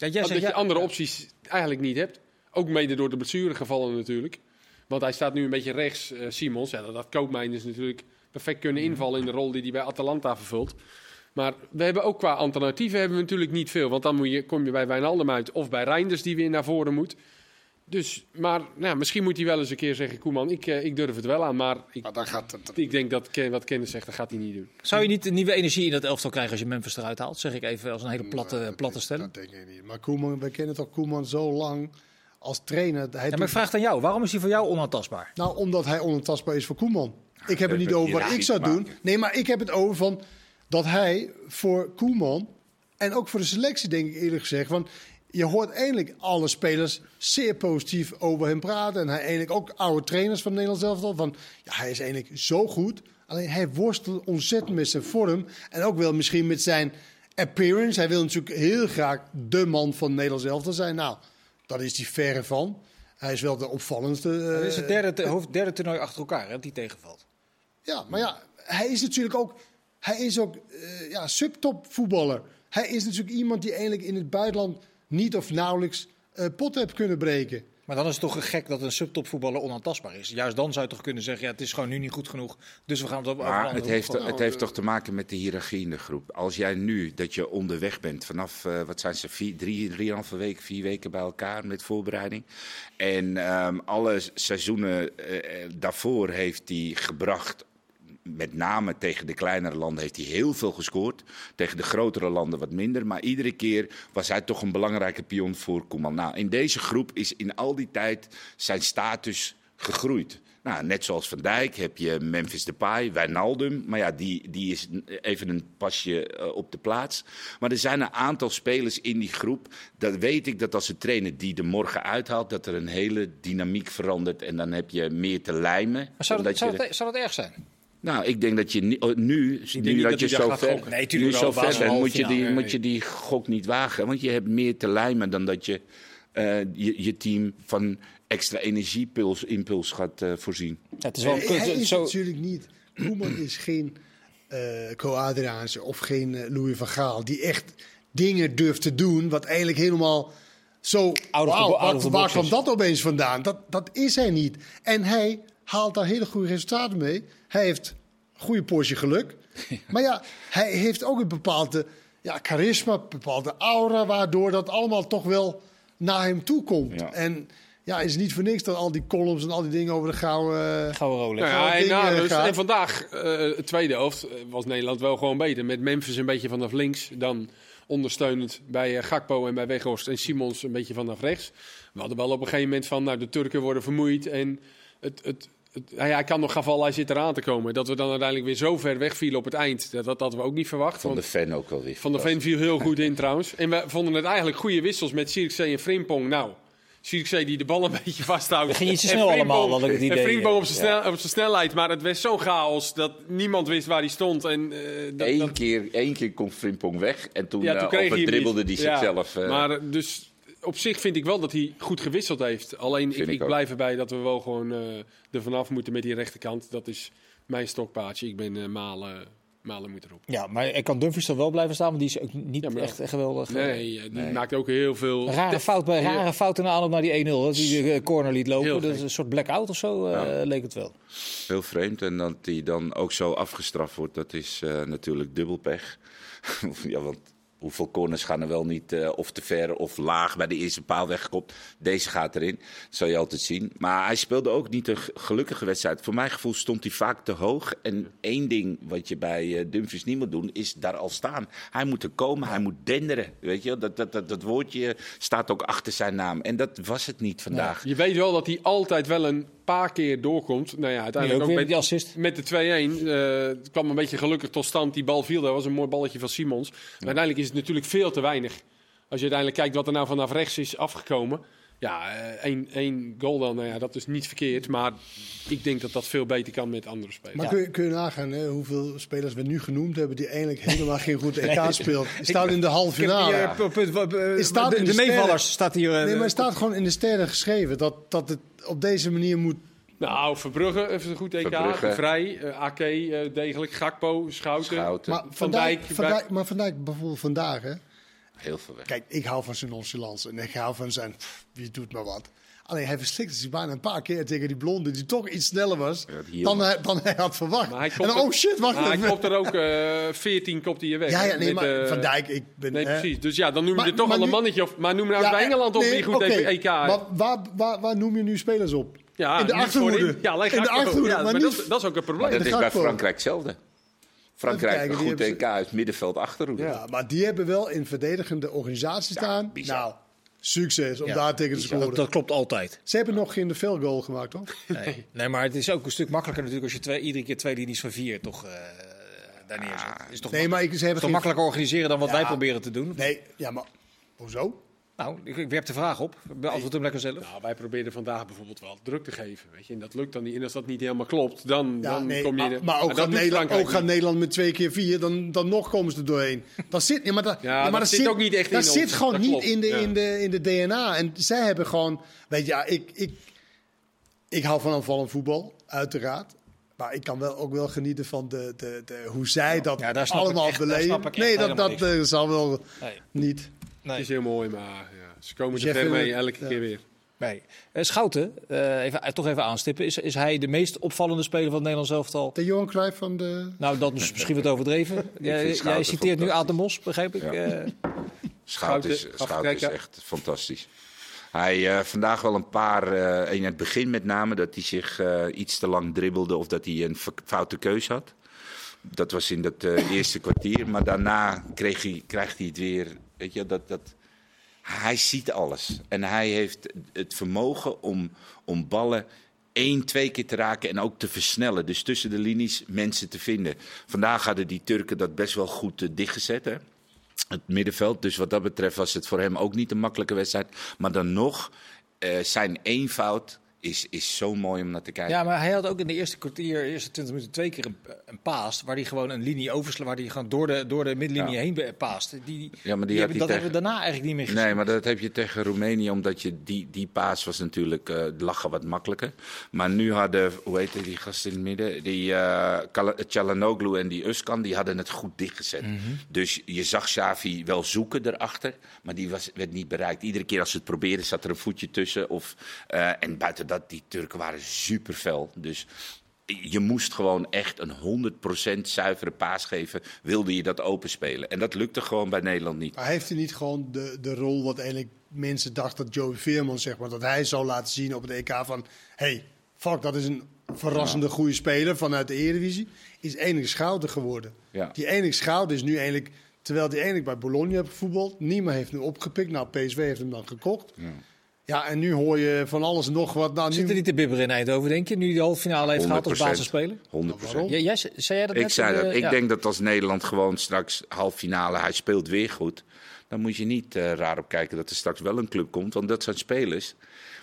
Ja, jij dat zegt, je ja, andere ja. opties eigenlijk niet hebt. Ook mede door de blessuregevallen natuurlijk. Want hij staat nu een beetje rechts, uh, Simons. Ja, dat had Koopmeiners natuurlijk perfect kunnen invallen in de rol die hij bij Atalanta vervult. Maar we hebben ook qua alternatieven hebben we natuurlijk niet veel. Want dan moet je, kom je bij Wijnaldum uit of bij Reinders die weer naar voren moet. Dus, maar nou, misschien moet hij wel eens een keer zeggen, Koeman, ik, uh, ik durf het wel aan. Maar ik, Maar dan gaat het... ik denk dat Ken, wat Kennis zegt, dat gaat hij niet doen. Zou je niet een nieuwe energie in dat elftal krijgen als je Memphis eruit haalt? Zeg ik even als een hele platte, Nou, dat platte denk- stelling. Dat denk ik niet. Maar Koeman, we kennen toch Koeman zo lang als trainer. Hij Ja, maar ik doet- vraag het aan jou. Waarom is hij voor jou onaantastbaar? Nou, omdat hij onontastbaar is voor Koeman. Ik heb het niet dat over moet wat je ik zou niet doen. maken. Nee, maar ik heb het over van dat hij voor Koeman en ook voor de selectie, denk ik eerlijk gezegd, want je hoort eigenlijk alle spelers zeer positief over hem praten. En hij eigenlijk ook oude trainers van Nederland zelf al. Van, ja, hij is eigenlijk zo goed. Alleen hij worstelt ontzettend met zijn vorm. En ook wel misschien met zijn appearance. Hij wil natuurlijk heel graag de man van Nederland zelf zijn. Nou, dat is hij verre van. Hij is wel de opvallendste. uh, Dit is het derde, te- hoofd, derde toernooi achter elkaar hè, die tegenvalt. Ja, maar ja, hij is natuurlijk ook, hij is ook uh, ja, subtop voetballer. Hij is natuurlijk iemand die eigenlijk in het buitenland niet of nauwelijks uh, pot heeft kunnen breken. Maar dan is het toch gek dat een subtopvoetballer onaantastbaar is. Juist dan zou je toch kunnen zeggen, ja, het is gewoon nu niet goed genoeg. Dus we gaan het op over een Maar andere het heeft, voetballer. het heeft toch te maken met de hiërarchie in de groep. Als jij nu, dat je onderweg bent vanaf, uh, wat zijn ze, vier, drie, drieënhalve week, vier weken bij elkaar met voorbereiding. En um, alle seizoenen uh, daarvoor heeft hij gebracht, met name tegen de kleinere landen heeft hij heel veel gescoord. Tegen de grotere landen wat minder. Maar iedere keer was hij toch een belangrijke pion voor Koeman. Nou, in deze groep is in al die tijd zijn status gegroeid. Nou, net zoals Van Dijk heb je Memphis Depay, Wijnaldum. Maar ja, die, die is even een pasje uh, op de plaats. Maar er zijn een aantal spelers in die groep. Dat weet ik dat als een trainer die er morgen uithaalt, dat er een hele dynamiek verandert. En dan heb je meer te lijmen. Maar zou, omdat dat, zou, je... dat, zou dat erg zijn? Nou, ik denk dat je ni- oh, nu, denk nu niet dat dat je hij daar zo gaat ver, gokken. Nee, nu tuurlijk wel, zo ver basis bent, van moet je, halve die, finale. moet je die gok niet wagen. Want je hebt meer te lijmen dan dat je uh, je, je team van extra energieimpuls impuls gaat uh, voorzien. Ja, het is wel, Hij, hij is zo, natuurlijk niet. Koeman is geen uh, Co-Adriaanse of geen uh, Louis van Gaal die echt dingen durft te doen wat eigenlijk helemaal zo. Out of the Wauw, bo- out of wat- the waar box kwam is. dat opeens vandaan? Dat, dat is hij niet. En hij haalt daar hele goede resultaten mee. Hij heeft een goede portie geluk. Maar ja, hij heeft ook een bepaalde ja, charisma, een bepaalde aura, waardoor dat allemaal toch wel naar hem toe komt. Ja. En ja, het is niet voor niks dat al die columns en al die dingen over de gouden. gouden Rolex. Nou ja, en, dingen na rust, gaat. en vandaag, uh, de tweede helft, uh, was Nederland wel gewoon beter. Met Memphis een beetje vanaf links, dan ondersteunend bij uh, Gakpo en bij Weghorst en Simons een beetje vanaf rechts. We hadden wel op een gegeven moment van, nou, de Turken worden vermoeid en het... het Het, hij, hij kan nog gaan vallen, hij zit eraan te komen. Dat we dan uiteindelijk weer zo ver wegvielen op het eind, dat, dat hadden we ook niet verwacht. Van de want fan ook wel weer. Van der Ven viel heel goed in trouwens. En we vonden het eigenlijk goede wissels met Zirkzee en Frimpong. Nou, Zirkzee die de bal een beetje vasthoudt. Dat ging iets te En snel Frimpong- allemaal, had ik het idee. En Frimpong op zijn, Ja. snel, op zijn snelheid. Maar het was zo'n chaos dat niemand wist waar hij stond. En, uh, dat, Eén dat- keer, één keer komt Frimpong weg en toen, ja, uh, toen kreeg op hij het hem dribbelde niet. hij Ja, zichzelf. Uh, Maar uh, dus op zich vind ik wel dat hij goed gewisseld heeft. Alleen ik, Vind ik ik ook. blijf erbij dat we wel gewoon uh, er vanaf moeten met die rechterkant. Dat is mijn stokpaardje. Ik ben uh, Malen, Malen moet erop. Ja, maar ik kan Dumfries toch wel blijven staan, want die is ook niet Ja, maar echt geweldig. Nee, uh, die Nee. maakt ook heel veel... Een rare fout, bij, Ja. rare fout in de aanloop naar die één nul. Dat hij de corner liet Heel lopen. Dat gek. is een soort blackout of zo, uh, Ja. leek het wel. Heel vreemd. En dat hij dan ook zo afgestraft wordt, dat is uh, natuurlijk dubbel pech. Ja, want hoeveel corners gaan er wel niet uh, of te ver of laag bij de eerste paal weggekopt. Deze gaat erin, dat zal je altijd zien. Maar hij speelde ook niet een gelukkige wedstrijd. Voor mijn gevoel stond hij vaak te hoog. En één ding wat je bij uh, Dumfries niet moet doen, is daar al staan. Hij moet er komen, hij moet denderen. Weet je? Dat, dat, dat, dat woordje staat ook achter zijn naam. En dat was het niet vandaag. Je weet wel dat hij altijd wel een paar keer doorkomt. Nou ja, Nu uiteindelijk ook ook, weer die met, assist. met de twee-een. Uh, het kwam een beetje gelukkig tot stand. Die bal viel, dat was een mooi balletje van Simons. Maar uiteindelijk is het natuurlijk veel te weinig. Als je uiteindelijk kijkt wat er nou vanaf rechts is afgekomen. Ja, uh, één, één goal dan, nou ja, dat is niet verkeerd. Maar ik denk dat dat veel beter kan met andere spelers. Maar Ja. kun, je, kun je nagaan hè, hoeveel spelers we nu genoemd hebben die eigenlijk helemaal geen goed E K speelt. Die staat in de halve Ik heb finale. hier, uh, p- p- p- uh, Het staat de, in de de meevallers sterren. staat hier. uh, Nee, maar het staat gewoon in de sterren geschreven dat, dat het op deze manier moet. Nou, Verbrugge heeft een goed E K. Verbrugge. Vrij, uh, A K uh, degelijk. Gakpo, Schouten. Schouten. Maar Van Van Dijk Dijk, Van bij- Dijk, maar Van Dijk bijvoorbeeld vandaag, hè, heel veel weg. Kijk, ik hou van zijn nonchalance en ik hou van zijn, pff, wie doet maar wat. Alleen hij verslikte zich bijna een paar keer tegen die blonde, die toch iets sneller was Ja, dan, hij, dan hij had verwacht. Maar hij En kopt dan, er- oh shit, wacht Maar hij even. kopt er ook uh, veertien kopt hij je weg. Ja, ja, hè, nee, met, maar eh, Van Dijk, ik ben... Nee, hè. precies. Dus ja, dan noem je Maar- er toch maar al een nu- mannetje. Of, maar noem nou Ja, bij Engeland op nee, die goed oké, heeft E K. Maar waar, waar, waar noem je nu spelers op? Ja, in de niet achterhoede. voorin. Ja, leg In de Gakpo. achterhoede, Ja, maar maar niet- dat, dat is ook een probleem. Maar dat de is bij Gakpo. Frankrijk hetzelfde. Frankrijk, Even kijken, een die goed hebben E K is middenveld achterhoede. Ja, maar die hebben wel in verdedigende organisatie staan. bizar. Nou, succes om Ja, daar tegen te bizar. scoren. Dat, dat klopt altijd. Ze hebben nog geen veel goal gemaakt, toch? Nee. nee, maar het is ook een stuk makkelijker natuurlijk als je twee, iedere keer twee linies van vier toch uh, daar neerzet. Is toch, Nee, maar ik, ze is hebben toch geen... makkelijker organiseren dan wat Ja. wij proberen te doen? Nee, ja, maar hoezo? Nou, ik, ik werp de vraag op. Beantwoord hem lekker zelf. Nou, wij probeerden vandaag bijvoorbeeld wel druk te geven. Weet je? En dat lukt dan niet. En als dat niet helemaal klopt, dan, Ja, dan nee, kom je... in de- maar, maar ook, dat gaat doet Nederland, Frankrijk ook gaat niet. Nederland met twee keer vier, dan, dan nog komen ze er doorheen. Dat zit, ja, maar dat, Ja, maar dat zit ook niet echt in Dat ons. zit gewoon Dat niet klopt, in de, ja. in, de, in de D N A. En zij hebben gewoon... Weet je, ja, ik, ik, ik hou van aanvallend voetbal, uiteraard. Maar ik kan wel ook wel genieten van de, de, de, hoe zij dat Ja, daar snap ik allemaal echt- daar beleven. snap ik echt Nee, dat, helemaal dat niks eh, zal wel Nee. niet. Nee. Het is heel mooi, maar ja, ze komen Dus er jij ver vindt mee het- elke ja. keer weer. Nee. Uh, Schouten, uh, even, uh, toch even aanstippen. Is, is hij de meest opvallende speler van het Nederlands elftal? De Johan Cruijff van de... Nou, dat is misschien wat overdreven. Jij, vind Schouten jij citeert nu fantastisch. Aad de Mos, begreep ik. Ja. Uh, Schout is, Schouten, Schout is afkijken. echt fantastisch. Hij uh, vandaag wel een paar, uh, in het begin met name, dat hij zich uh, iets te lang dribbelde of dat hij een foute keus had. Dat was in dat uh, eerste kwartier, maar daarna kreeg hij, krijgt hij het weer. Weet je, dat, dat, hij ziet alles en hij heeft het vermogen om, om ballen één, twee keer te raken en ook te versnellen. Dus tussen de linies mensen te vinden. Vandaag hadden die Turken dat best wel goed uh, dichtgezet, hè? Het middenveld. Dus wat dat betreft was het voor hem ook niet een makkelijke wedstrijd. Maar dan nog, uh, zijn eenvoud is, is zo mooi om naar te kijken. ja, maar hij had ook in de eerste kwartier, eerste twintig minuten, twee keer een, een paas. Waar hij gewoon een linie overslaat, waar hij gewoon door de, door de middenlinie Ja. heen be- paast. Die, die, Ja, maar die die had hebben, hij dat tegen- hebben we daarna eigenlijk niet meer gezien. Nee, maar dat heb je tegen Roemenië, omdat je die, die paas was natuurlijk, uh, lachen wat makkelijker. Maar nu hadden, hoe heet die gast in het midden, die uh, Çalhanoğlu en die Özkan, die hadden het goed dichtgezet. Mm-hmm. Dus je zag Xavi wel zoeken erachter, maar die was, werd niet bereikt. Iedere keer als ze het probeerden, zat er een voetje tussen. Of, uh, en buiten dat, die Turken waren super fel. Dus je moest gewoon echt een honderd procent zuivere paas geven, wilde je dat openspelen. En dat lukte gewoon bij Nederland niet. Maar heeft hij niet gewoon de, de rol wat eigenlijk mensen dachten dat Joey Veerman, zeg maar, dat hij zou laten zien op het E K van, hey, fuck, dat is een verrassende Ja. goede speler vanuit de Eredivisie, is enig Schouten geworden. Ja. Die enig Schouten is nu eigenlijk, terwijl hij eigenlijk bij Bologna heeft gevoetbald, niemand heeft hem opgepikt. Nou, P S V heeft hem dan gekocht. Ja. Ja, en nu hoor je van alles en nog wat. Nou, Zit er nu... niet te bibberen in Eindhoven, denk je? Nu die de halve finale heeft gehad als honderd procent. basisspeler? honderd procent. Waarom? Ja, jij, zei jij dat Ik net? zei in de- dat. Ik ja. denk dat als Nederland gewoon straks half finale, hij speelt weer goed, dan moet je niet uh, raar op kijken dat er straks wel een club komt. Want dat zijn spelers.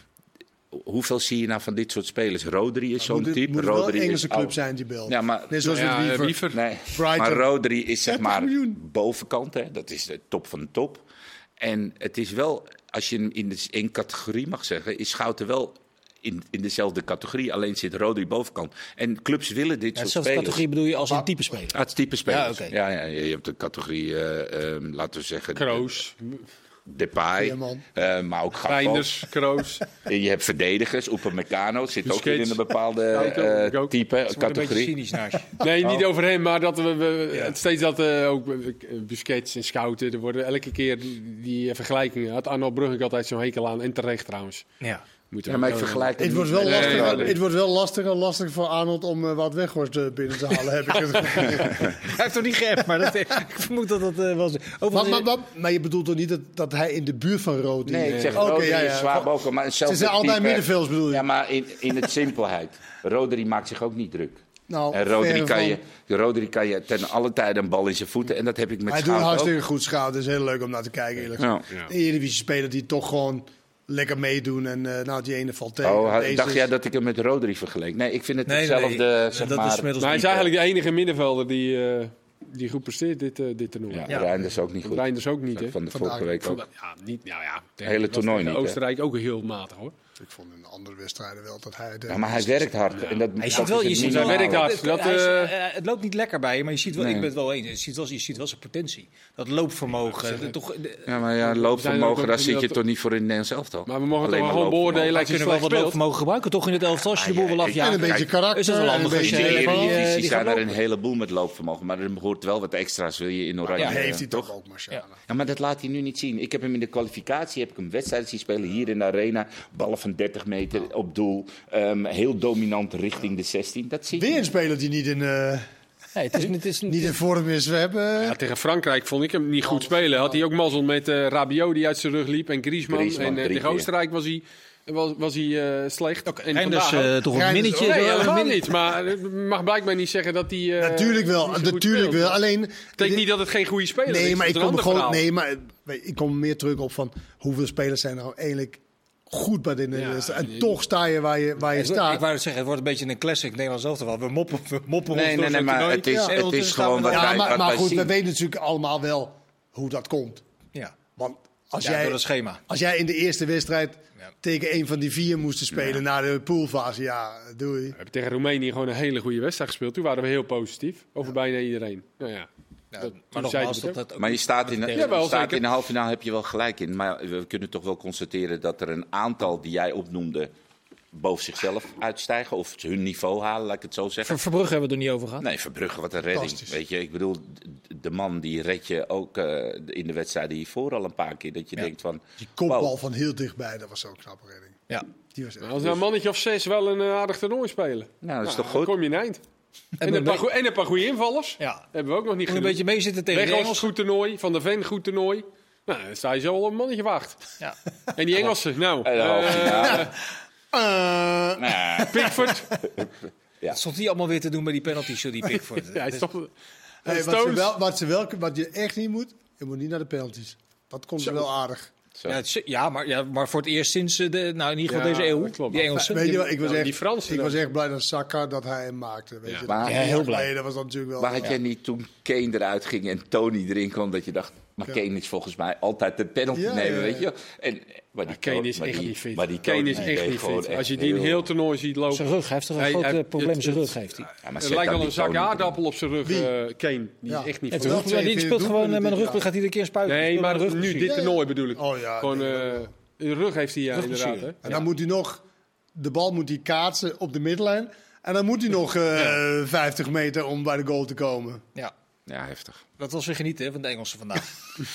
Hoeveel zie je nou van dit soort spelers? Rodri is zo'n moet het, type. moet het wel Rodri een Engelse is club oud. zijn die belt. Ja, maar, Net zoals Ja, met Wiever. Wiever. nee, Brighton. maar Rodri is zeg dertig maar miljoen. bovenkant. Hè? Dat is de top van de top. En het is wel, als je hem in de in categorie mag zeggen, is Schouten wel in, in dezelfde categorie. Alleen zit Rodri bovenkant. En clubs willen dit Ja, soort dezelfde spelers. categorie bedoel je als een type speler? Ah, het type spelers. Ja, oké. ja, ja, je hebt de categorie, uh, um, laten we zeggen, Kroos, Depay, Veerman. uh, maar ook Gakpo. Reinders, Kroos. Je hebt verdedigers, Upamecano zit ook Busquets. weer in een bepaalde Ja, ik ook, uh, ik ook. type Het wordt een beetje categorie. cynisch naast je. Nee, niet Oh. over hem, maar dat we, we Ja. het steeds dat uh, ook uh, Busquets en Schouten, er worden elke keer die, die uh, vergelijkingen. Had Arnold Brugge altijd zo'n hekel aan en terecht trouwens. Ja. Moet Ja, maar ik vergelijk Het wordt, niet wel met- lastig, lastiger, nee. het wordt wel lastiger, lastig voor Arnold om uh, wat Weghorst uh, binnen te halen, heb ik het gevoel. Hij heeft toch niet geappt, maar dat, ik vermoed dat dat uh, was. Maar, maar, maar, maar je bedoelt toch niet dat, dat hij in de buurt van Rodri Nee, ik zeg Oké, Rodri ja, is ja. zwaar boven. Maar Ze zijn altijd middenvelders, bedoel je? Ja, maar in, in het simpelheid. Rodri maakt zich ook niet druk. Nou, En Rodri verre kan, van. je, Rodri kan je ten alle tijde een bal in zijn voeten. En dat heb ik met Hij doet Schouten ook. hartstikke goed Schouten. Het is heel leuk om naar te kijken, eerlijk Ja. gezegd. Een Eredivisie-speler die toch gewoon lekker meedoen. En uh, nou, die ene valt tegen. Oh, Deze dacht is- jij dat ik hem met Rodri vergeleek? Nee, ik vind het Nee, hetzelfde. nee, zeg dat maar, is inmiddels Maar hij is niet, eigenlijk de enige middenvelder die, uh, die goed presteert dit, uh, dit toernooi. Ja, Ja. Reinders ook niet goed. Reinders ook niet, hè? Van de Vandaag. vorige week ook. Ja, niet, nou ja, Hele was toernooi tegen niet, hè? Oostenrijk ook heel matig, hoor. Ik vond in andere wedstrijden wel dat hij... De Ja, maar hij werkt hard. En dat, Hij dat ziet wel, is je het ziet Hij wel, werkt hard. het, Dat, hij is, uh, eh, het loopt niet lekker bij je, maar je ziet wel, Nee. ik ben het wel eens, je ziet wel, je ziet wel zijn potentie. Dat loopvermogen. de- toch, de- Ja, maar ja, zijn loopvermogen, ook- daar zit je dat- toch niet voor in het Nederlands elftal. Maar we mogen Alleen toch maar wel gewoon loopvermogen. beoordelen wij als je kunnen wel slecht wat speelt. loopvermogen gebruiken, toch in het elftal, als je de boel wil Ah, ja, En afjagen. een beetje Kijk, karakter. is het wel en een handig als beetje- je- In de die, eh, Eredivisie die zijn gaat er een lopen. heleboel met loopvermogen. Maar er hoort wel wat extra's, wil je in Oranje. Ja, Ja, heeft hij toch? toch ook, Marciano. Ja, maar dat laat hij nu niet zien. Ik heb hem in de kwalificatie, heb ik hem wedstrijden zien spelen hier in de arena. Ballen van dertig meter op doel. Um, heel dominant richting de zestien. Dat zie je. Weer een speler die niet in, uh, Nee, het is, het is, niet in vorm is. We hebben... Ja, tegen Frankrijk vond ik hem niet goed spelen. Had hij ook mazzel met uh, Rabiot die uit zijn rug liep en Griezmann. Griezmann, en uh, drie tegen keer. was hij, was, was hij uh, slecht. En Reinders vandaag ook. uh, toch een Reinders minnetje. ook. Nee, zo, helemaal een min- niet. Maar het mag blijkbaar niet zeggen dat hij... Uh, natuurlijk wel, niet zo goed natuurlijk speelt. wel. Alleen... Het betekent niet dat het geen goede speler is. Nee, maar Dat ik is een kom ander gewoon... verhaal. Nee, maar weet je, ik kom meer terug op van hoeveel spelers zijn nou eigenlijk goed bij de Nederlandse. En nee, toch sta je waar je, waar je Het wordt- staat. Ik wou het zeggen, het wordt een beetje een classic Nederlands elftal. We moppen, we moppen Nee, ons nee, door nee, zo'n maar toernooi. het is- En het is ondertussen staan gewoon we wat dan- Ja, wij- maar, wat maar wij goed, zien. we weten natuurlijk allemaal wel hoe dat komt. Ja, Want als, ja jij, door het schema. als jij in de eerste wedstrijd Ja. tegen een van die vier moest spelen Ja. naar de poolfase, ja, doei. We hebben tegen Roemenië gewoon een hele goede wedstrijd gespeeld. Toen waren we heel positief over bijna iedereen. Nou ja, Ja, dat- maar toen nogmaals, zeiden we dat, het dat ook Maar je staat in de, tegen- Jawel, je staat zeker. in de halve finale, heb je wel gelijk in. Maar we kunnen toch wel constateren dat er een aantal die jij opnoemde boven zichzelf uitstijgen. Of hun niveau halen, laat ik het zo zeggen. Ver- Verbrugge hebben we het er niet over gehad. Nee, Verbrugge, wat een redding. Fantastisch. Weet je, ik bedoel, d- de man die red je ook eh, in de wedstrijden hiervoor al een paar keer. Dat je Ja. denkt van, Die kopbal wow. van heel dichtbij, dat was zo'n knappe redding. Ja. Die was echt... als nou een mannetje of zes wel een uh, aardig toernooi spelen. Nou, dat is Nou, toch dan goed? kom je een eind. En, En een paar, een goe- en een paar goede invallers. Ja. Hebben we ook nog niet Moet een genoeg. beetje meezitten tegen de Weghorst Engelsen. goed toernooi, Van der Ven goed toernooi. Nou, dan sta je zo al een mannetje wacht. Ja. En die Engelsen, nou, En de halve eh, finale. Eh, Nou, Pickford. Wat stond hij allemaal weer te doen bij die penalties, joh, die Pickford? Ja, hij is toch... hey, wat, Stones. ze wel, wat, ze wel, wat je echt niet moet, je moet niet naar de penalties. Dat komt Zo. wel aardig. zo. Ja, het is- ja, maar, ja, maar voor het eerst sinds eh, de, nou in ieder geval Ja, deze eeuw. dat klopt. Die Engelsen. Weet je wel, ik was, Nou, echt, die Fransen ik dan. was echt blij dat Saka dat hij hem maakte. Weet Ja. je. Maar- Dat- Ja, heel blij. geleden was dat natuurlijk wel... Maar had jij niet toen Kane eruit ging en Tony erin kwam, dat je dacht, maar Ja. Kane is volgens mij altijd de penalty Ja, nemen, ja, weet je? ja. En, maar die Kane Tony- is maar echt die- niet fit. Maar die Kane Tony is die echt deed niet gewoon fit. echt Als je die een heel toernooi ziet lopen... Zijn rug, hij heeft toch een Hij- groot hij- eh, probleem met zijn het- rug, heeft hij. Ja, maar Er zet lijkt dan wel een die zak Tony aardappel op zijn rug, Wie? eh, Kane. Die Ja. is echt niet Ja, fit. toch? twee, Die vier speelt gewoon eh, met een doelpunten, rug, gaat hij een keer spuiten. Nee, Speelt met maar een rug nu, precies. dit Ja, ja. toernooi bedoel ik. Oh ja, Gewoon, nee, eh, de rug heeft hij ja, Rugblessure. inderdaad. Hè? En dan moet hij nog... De bal moet hij kaatsen op de middenlijn. En dan moet hij nog eh, vijftig meter om bij de goal te komen. Ja, Ja, heftig. dat was weer genieten hè, van de Engelsen vandaag.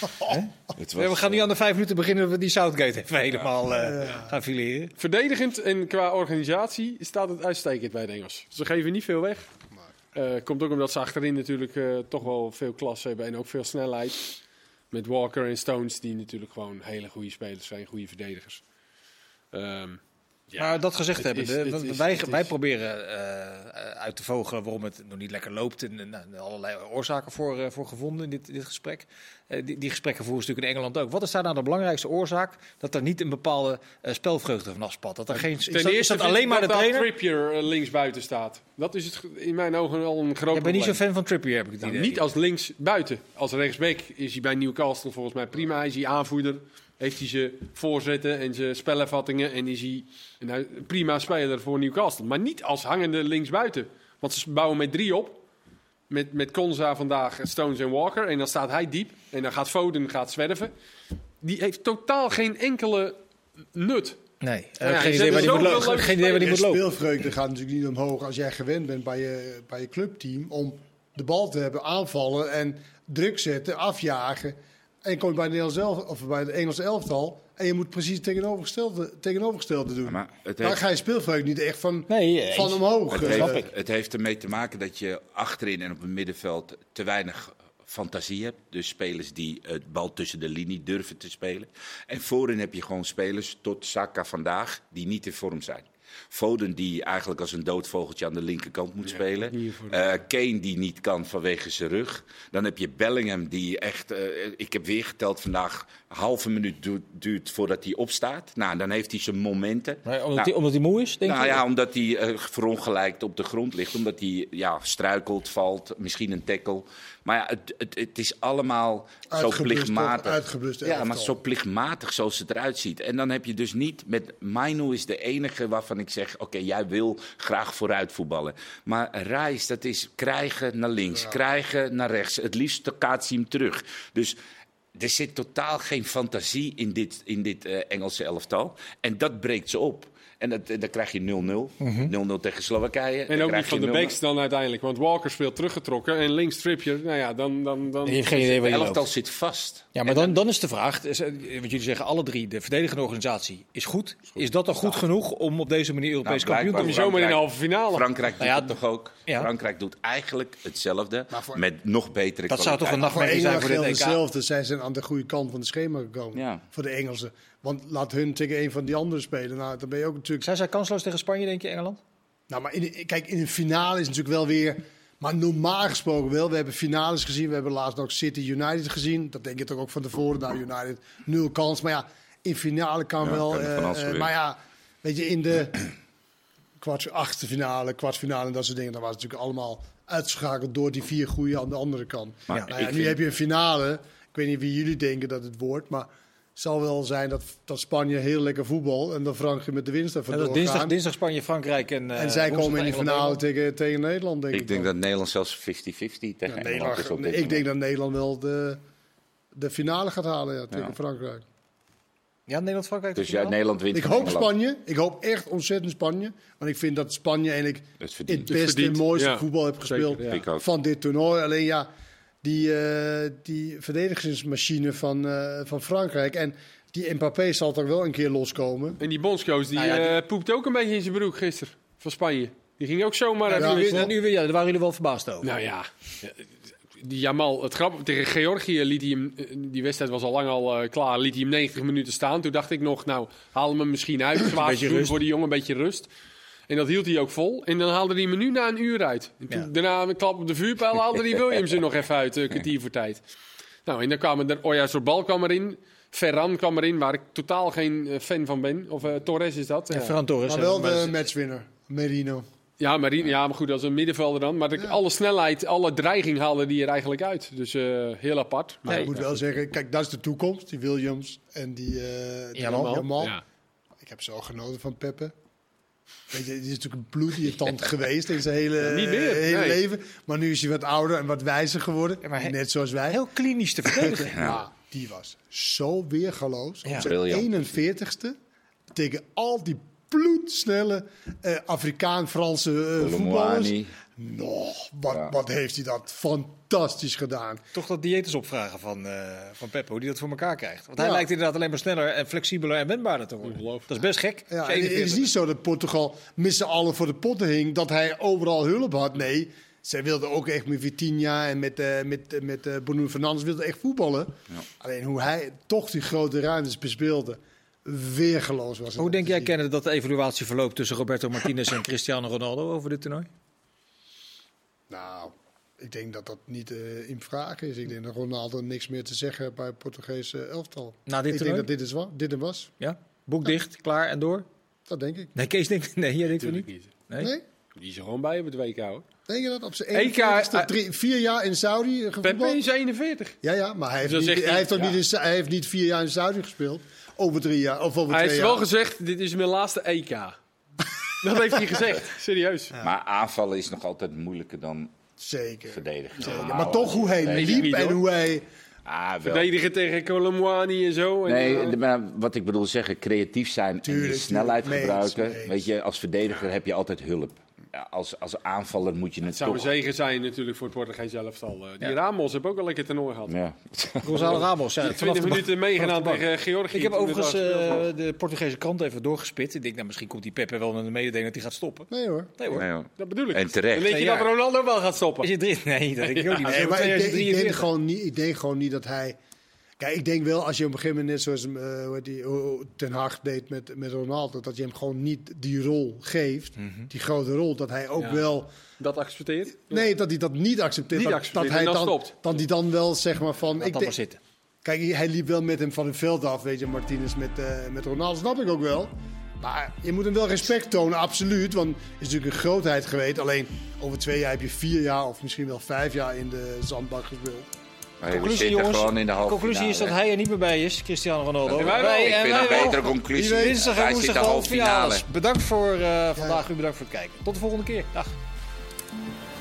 Het Ja, we gaan nu aan de vijf minuten beginnen dat we die Southgate even helemaal eh, gaan fileren. Verdedigend en qua organisatie staat het uitstekend bij de Engels. Ze geven niet veel weg. Eh, komt ook omdat ze achterin natuurlijk eh, toch wel veel klasse hebben en ook veel snelheid. Met Walker en Stones, die natuurlijk gewoon hele goede spelers zijn, goede verdedigers. Ehm, ja, Maar dat gezegd het hebben, is- de- het want is- wij, het wij is- proberen eh, uit te vogelen waarom het nog niet lekker loopt. En, en, nou, allerlei oorzaken voor, eh, voor gevonden in dit, dit gesprek. Eh, die, die gesprekken voeren ze natuurlijk in Engeland ook. Wat is daar nou de belangrijkste oorzaak dat er niet een bepaalde uh, spelvreugde vanaf spat? Dat er geen, is, Ten dat, is eerste dat alleen maar de dat trainer? Trippier eh, links buiten staat. Dat is het ge- in mijn ogen al een groot Ik ben niet probleem. zo'n fan van Trippier, heb ik het Nou, idee. niet als links buiten. Als rechtsback is hij bij Newcastle volgens mij prima. Hij is hij aanvoerder. Heeft hij zijn voorzetten en zijn spelervattingen. En is hij een nou, prima speler voor Newcastle. Maar niet als hangende linksbuiten. Want ze bouwen met drie op. Met, met Konza vandaag, Stones en Walker. En dan staat hij diep. En dan gaat Foden gaat zwerven. Die heeft totaal geen enkele nut. Nee, Ja, uh, je geen, zet idee waar er die moet zoveel lo- leuke geen idee waar die De moet lopen. speelvreugde gaat natuurlijk niet omhoog als jij gewend bent bij je, bij je clubteam om de bal te hebben, aanvallen en druk zetten, afjagen. En je komt bij, Nederlands elf, of bij het Engelse elftal en je moet precies het tegenovergestelde, tegenovergestelde doen. Ja, maar het Daar heeft- ga je speelvreugde niet echt van, Nee, eens. van omhoog. Het eh, heeft, het heeft ermee te maken dat je achterin en op het middenveld te weinig fantasie hebt. Dus spelers die het bal tussen de linie durven te spelen. En voorin heb je gewoon spelers, tot Saka vandaag, die niet in vorm zijn. Foden die eigenlijk als een doodvogeltje aan de linkerkant moet Ja, spelen. niet voor- Uh, Kane die niet kan vanwege zijn rug. Dan heb je Bellingham die echt... Uh, ik heb weer geteld vandaag, een halve minuut duurt, duurt voordat hij opstaat. Nou, dan heeft hij zijn momenten. Maar omdat, nou, hij, omdat hij moe is, denk nou je? ja, omdat hij uh, verongelijkt op de grond ligt. Omdat hij ja, struikelt, valt, misschien een tackle. Maar ja, het, het, het is allemaal zo plichtmatig. Uitgeblust ja, maar elftal. zo plichtmatig zoals het eruit ziet. En dan heb je dus niet... met Mainu is de enige waarvan ik zeg... oké, okay, jij wil graag vooruit voetballen. Maar Reis, dat is krijgen naar links, ja. krijgen naar rechts. Het liefst kaatst hij hem terug. Dus... er zit totaal geen fantasie in dit, in dit uh, Engelse elftal. En dat breekt ze op. En dat, dan krijg je nul nul. Mm-hmm. nul nul tegen Slowakije. En ook niet van de Beeks dan uiteindelijk. Want Walker speelt teruggetrokken. En links Trippier. Nou ja, dan... dan, dan... Je hebt geen idee waar je Het elftal loopt. zit vast. Ja, maar dan, dan is de vraag, is, wat jullie zeggen, alle drie, de verdedigende organisatie is goed. Is dat dan goed genoeg om op deze manier Europees Nou, kampioen te Kom je worden? zomaar in de halve finale. Frankrijk doet Nou ja, het toch ook? ja. Frankrijk doet eigenlijk hetzelfde, voor- met nog betere Dat zou toch een kwaliteit. Voor nachtmerrie zijn Engeland voor dit geldt E K? hetzelfde. Zij zijn aan de goede kant van het schema gekomen. Ja. Voor de Engelsen. Want laat hun tegen een van die anderen spelen. Nou, dan ben je ook natuurlijk... Zijn zij kansloos tegen Spanje, denk je, Engeland? Nou, maar in, kijk, in een finale is natuurlijk wel weer... Maar normaal gesproken wel. We hebben finales gezien. We hebben laatst nog City United gezien. Dat denk ik toch ook van tevoren. Nou, United nul kans. Maar ja, in finale kan Ja, wel... kan er van eh, alles eh, gebeuren. maar ja, weet je, in de kwart, achtste finale, kwartfinale en dat soort dingen... dan was het natuurlijk allemaal uitgeschakeld door die vier goeie aan de andere kant. Maar Nou ja, ik nu vind- heb je een finale. Ik weet niet wie jullie denken dat het wordt, maar... Het zal wel zijn dat, dat Spanje heel lekker voetbal en dan Frankrijk met de winst ervan Ja, dat is doorgaan. dinsdag, dinsdag Spanje, Frankrijk en uh, En zij woensdag komen in de Engeland, finale Nederland. tegen, tegen Nederland, denk ik. Ik denk wel. dat Nederland zelfs vijftig vijftig tegen Ja, Engeland is op Nederland, dit ik denk moment. dat Nederland wel de, de finale gaat halen ja, tegen Ja. Frankrijk. Ja, Nederland, Frankrijk. Dus de ja, finale? Nederland wint Ik van hoop Engeland. Spanje. Ik hoop echt ontzettend Spanje. Want ik vind dat Spanje eigenlijk Het het verdient. beste en verdient, mooiste ja. voetbal heeft Zeker, gespeeld ja. Ik ook. van dit toernooi. Alleen ja, die, eh, die verdedigingsmachine van, eh, van Frankrijk. En die Mbappé zal toch wel een keer loskomen. En die bondscoach die, Nou ja, die- eh, poept ook een beetje in zijn broek gisteren. Van Spanje. Die ging ook zomaar Ja, uit Ja, de nu, wissel. weer- nu weer, ja, daar waren jullie wel verbaasd over. Nou ja, die Jamal, het grappige, tegen Georgië liet hij hem, eh, die wedstrijd was al lang al eh, klaar, liet hij hem negentig minuten staan. Toen dacht ik nog, nou, haal hem hem misschien uit. Zwaar Beetje doen rust. voor die jongen, een beetje rust. En dat hield hij ook vol. En dan haalde hij me nu na een uur uit. En toen, Ja. daarna een klap op de vuurpijl haalde hij Williams er nog even uit, een kwartier voor tijd. Nou, en dan kwamen er, oh ja, zo'n bal kwam erin. Ferran kwam erin, waar ik totaal geen eh, fan van ben. Of uh, Torres is dat. Ja, Ja. Ferran Torres. Maar hè, wel maar- de matchwinner, Merino. Ja, maar, die- ja, maar goed, als een middenvelder dan. Maar de, alle snelheid, alle dreiging haalde die er eigenlijk uit. Dus eh, heel apart. Maar Nee, ik moet wel zeggen, kijk, dat is de toekomst. Die Williams en die, eh die Jamal. Jamal. Ja. Ik heb zo genoten van Peppe. Weet je, die is natuurlijk een bloedirritant geweest in zijn hele, Niet meer, hele nee. leven. Maar nu is hij wat ouder en wat wijzer geworden. Ja, maar hij- Net zoals wij. Heel klinisch te verdedigen. Ja, die was zo weergaloos. Ja. Op zijn Briljant. eenenveertigste tegen al die bloedsnelle eh Afrikaan-Franse eh, voetballers. Colomwani. Nog, wat, Ja. wat heeft hij dat fantastisch gedaan. Toch dat dieeters opvragen van, eh van Peppo, hoe die dat voor elkaar krijgt. Want hij Ja. lijkt inderdaad alleen maar sneller en flexibeler en wendbaarder te worden. Ongelooflijk. Dat is best gek. Ja, Als je en het is eenenveertig niet zo dat Portugal met z'n allen voor de potten hing, dat hij overal hulp had. Nee, zij wilden ook echt met Vitinha en met, eh met, met eh Bruno Fernandes wilden echt voetballen. Alleen hoe hij toch die grote ruimtes bespeelde, weergeloos was het. Hoe om denk te jij, zien. Kenneth, dat de evaluatie verloopt tussen Roberto Martinez en Cristiano Ronaldo over dit toernooi? Nou, ik denk dat dat niet eh, in vraag is. Ik denk dat Ronaldo niks meer te zeggen heeft bij het Portugese elftal. Na dit ik toernooi? denk dat dit, is wa- dit er was. Ja? Boek dicht, klaar en door? Dat denk ik. Nee, Kees denkt, nee, jij denkt van Natuurlijk niet. niet. Nee? Nee? Die is er gewoon bij op het W K, hoor. Denk je dat? Op zijn E K, eenenveertigste, eh, drie, vier jaar in Saudi Pepe gevoetbald? is eenenveertig. Ja, ja, maar hij heeft, Dus dan niet, zegt hij hij- heeft, toch ja. niet in Sa- hij heeft niet vier jaar in Saudi gespeeld. Over drie jaar. Of over Hij twee heeft jaar. wel gezegd, dit is mijn laatste E K. Dat heeft hij gezegd, serieus. Maar aanvallen is nog altijd moeilijker dan Zeker. verdedigen. Zeker. Nou, Maar toch hoe hij Nee, liep niet, en hoor. hoe hij... Ah, wel. Verdedigen tegen Colomwani en zo. En, Nee, eh, de- maar wat ik bedoel zeggen, creatief zijn en Tuurlijk, je snelheid tuurlijk. Mee eens, gebruiken. mee eens. Weet je, als verdediger heb je altijd hulp. Ja, als, als aanvaller moet je het het zou een toch... zegen zijn natuurlijk voor het Portugees elftal. Uh, die Ja. Ramos heeft ook al lekker toernooi gehad. Ja. Gonzalo Ramos. Ja, vanaf twintig de ba- minuten meegedaan vanaf de bank. tegen Georgië. Ik heb toen overigens het daar gespeeld eh, was. de Portugese krant even doorgespit. Ik denk, nou, misschien komt die Pepe wel met een mededeling dat hij gaat stoppen. Nee hoor. Nee hoor. Nee, hoor. Dat bedoel ik. En terecht. En weet je Nee, dat ja. Ronaldo wel gaat stoppen? Is het drie? Nee, dat denk ik ook niet. Nee, maar ik denk, ik, denk tweeduizend drieënveertig. gewoon niet, ik denk gewoon niet dat hij... Kijk, ik denk wel als je op een gegeven moment net zoals uh, hoe heet die, hoe Ten Hag deed met, met Ronaldo, dat je hem gewoon niet die rol geeft, mm-hmm. die grote rol, dat hij ook ja. wel... Dat accepteert? Nee, dat hij dat niet accepteert. Niet dat, accepteert dat hij en dan, dan stopt. Dat hij dan wel zeg maar van... Laat ik dan de, maar zitten. Kijk, hij liep wel met hem van het veld af, weet je, Martinez met, uh, met Ronaldo, snap ik ook wel. Maar je moet hem wel respect tonen, absoluut. Want het is natuurlijk een grootheid geweest. Alleen over twee jaar heb je vier jaar of misschien wel vijf jaar in de zandbak gespeeld. Maar conclusie, jongens, de conclusie is dat hij er niet meer bij is, Cristiano Ronaldo. En wij wel. Ik vind een betere wel. conclusie. Dinsdag en woensdag de halve finales. Bedankt voor uh, vandaag, ja. u bedankt voor het kijken. Tot de volgende keer. Dag.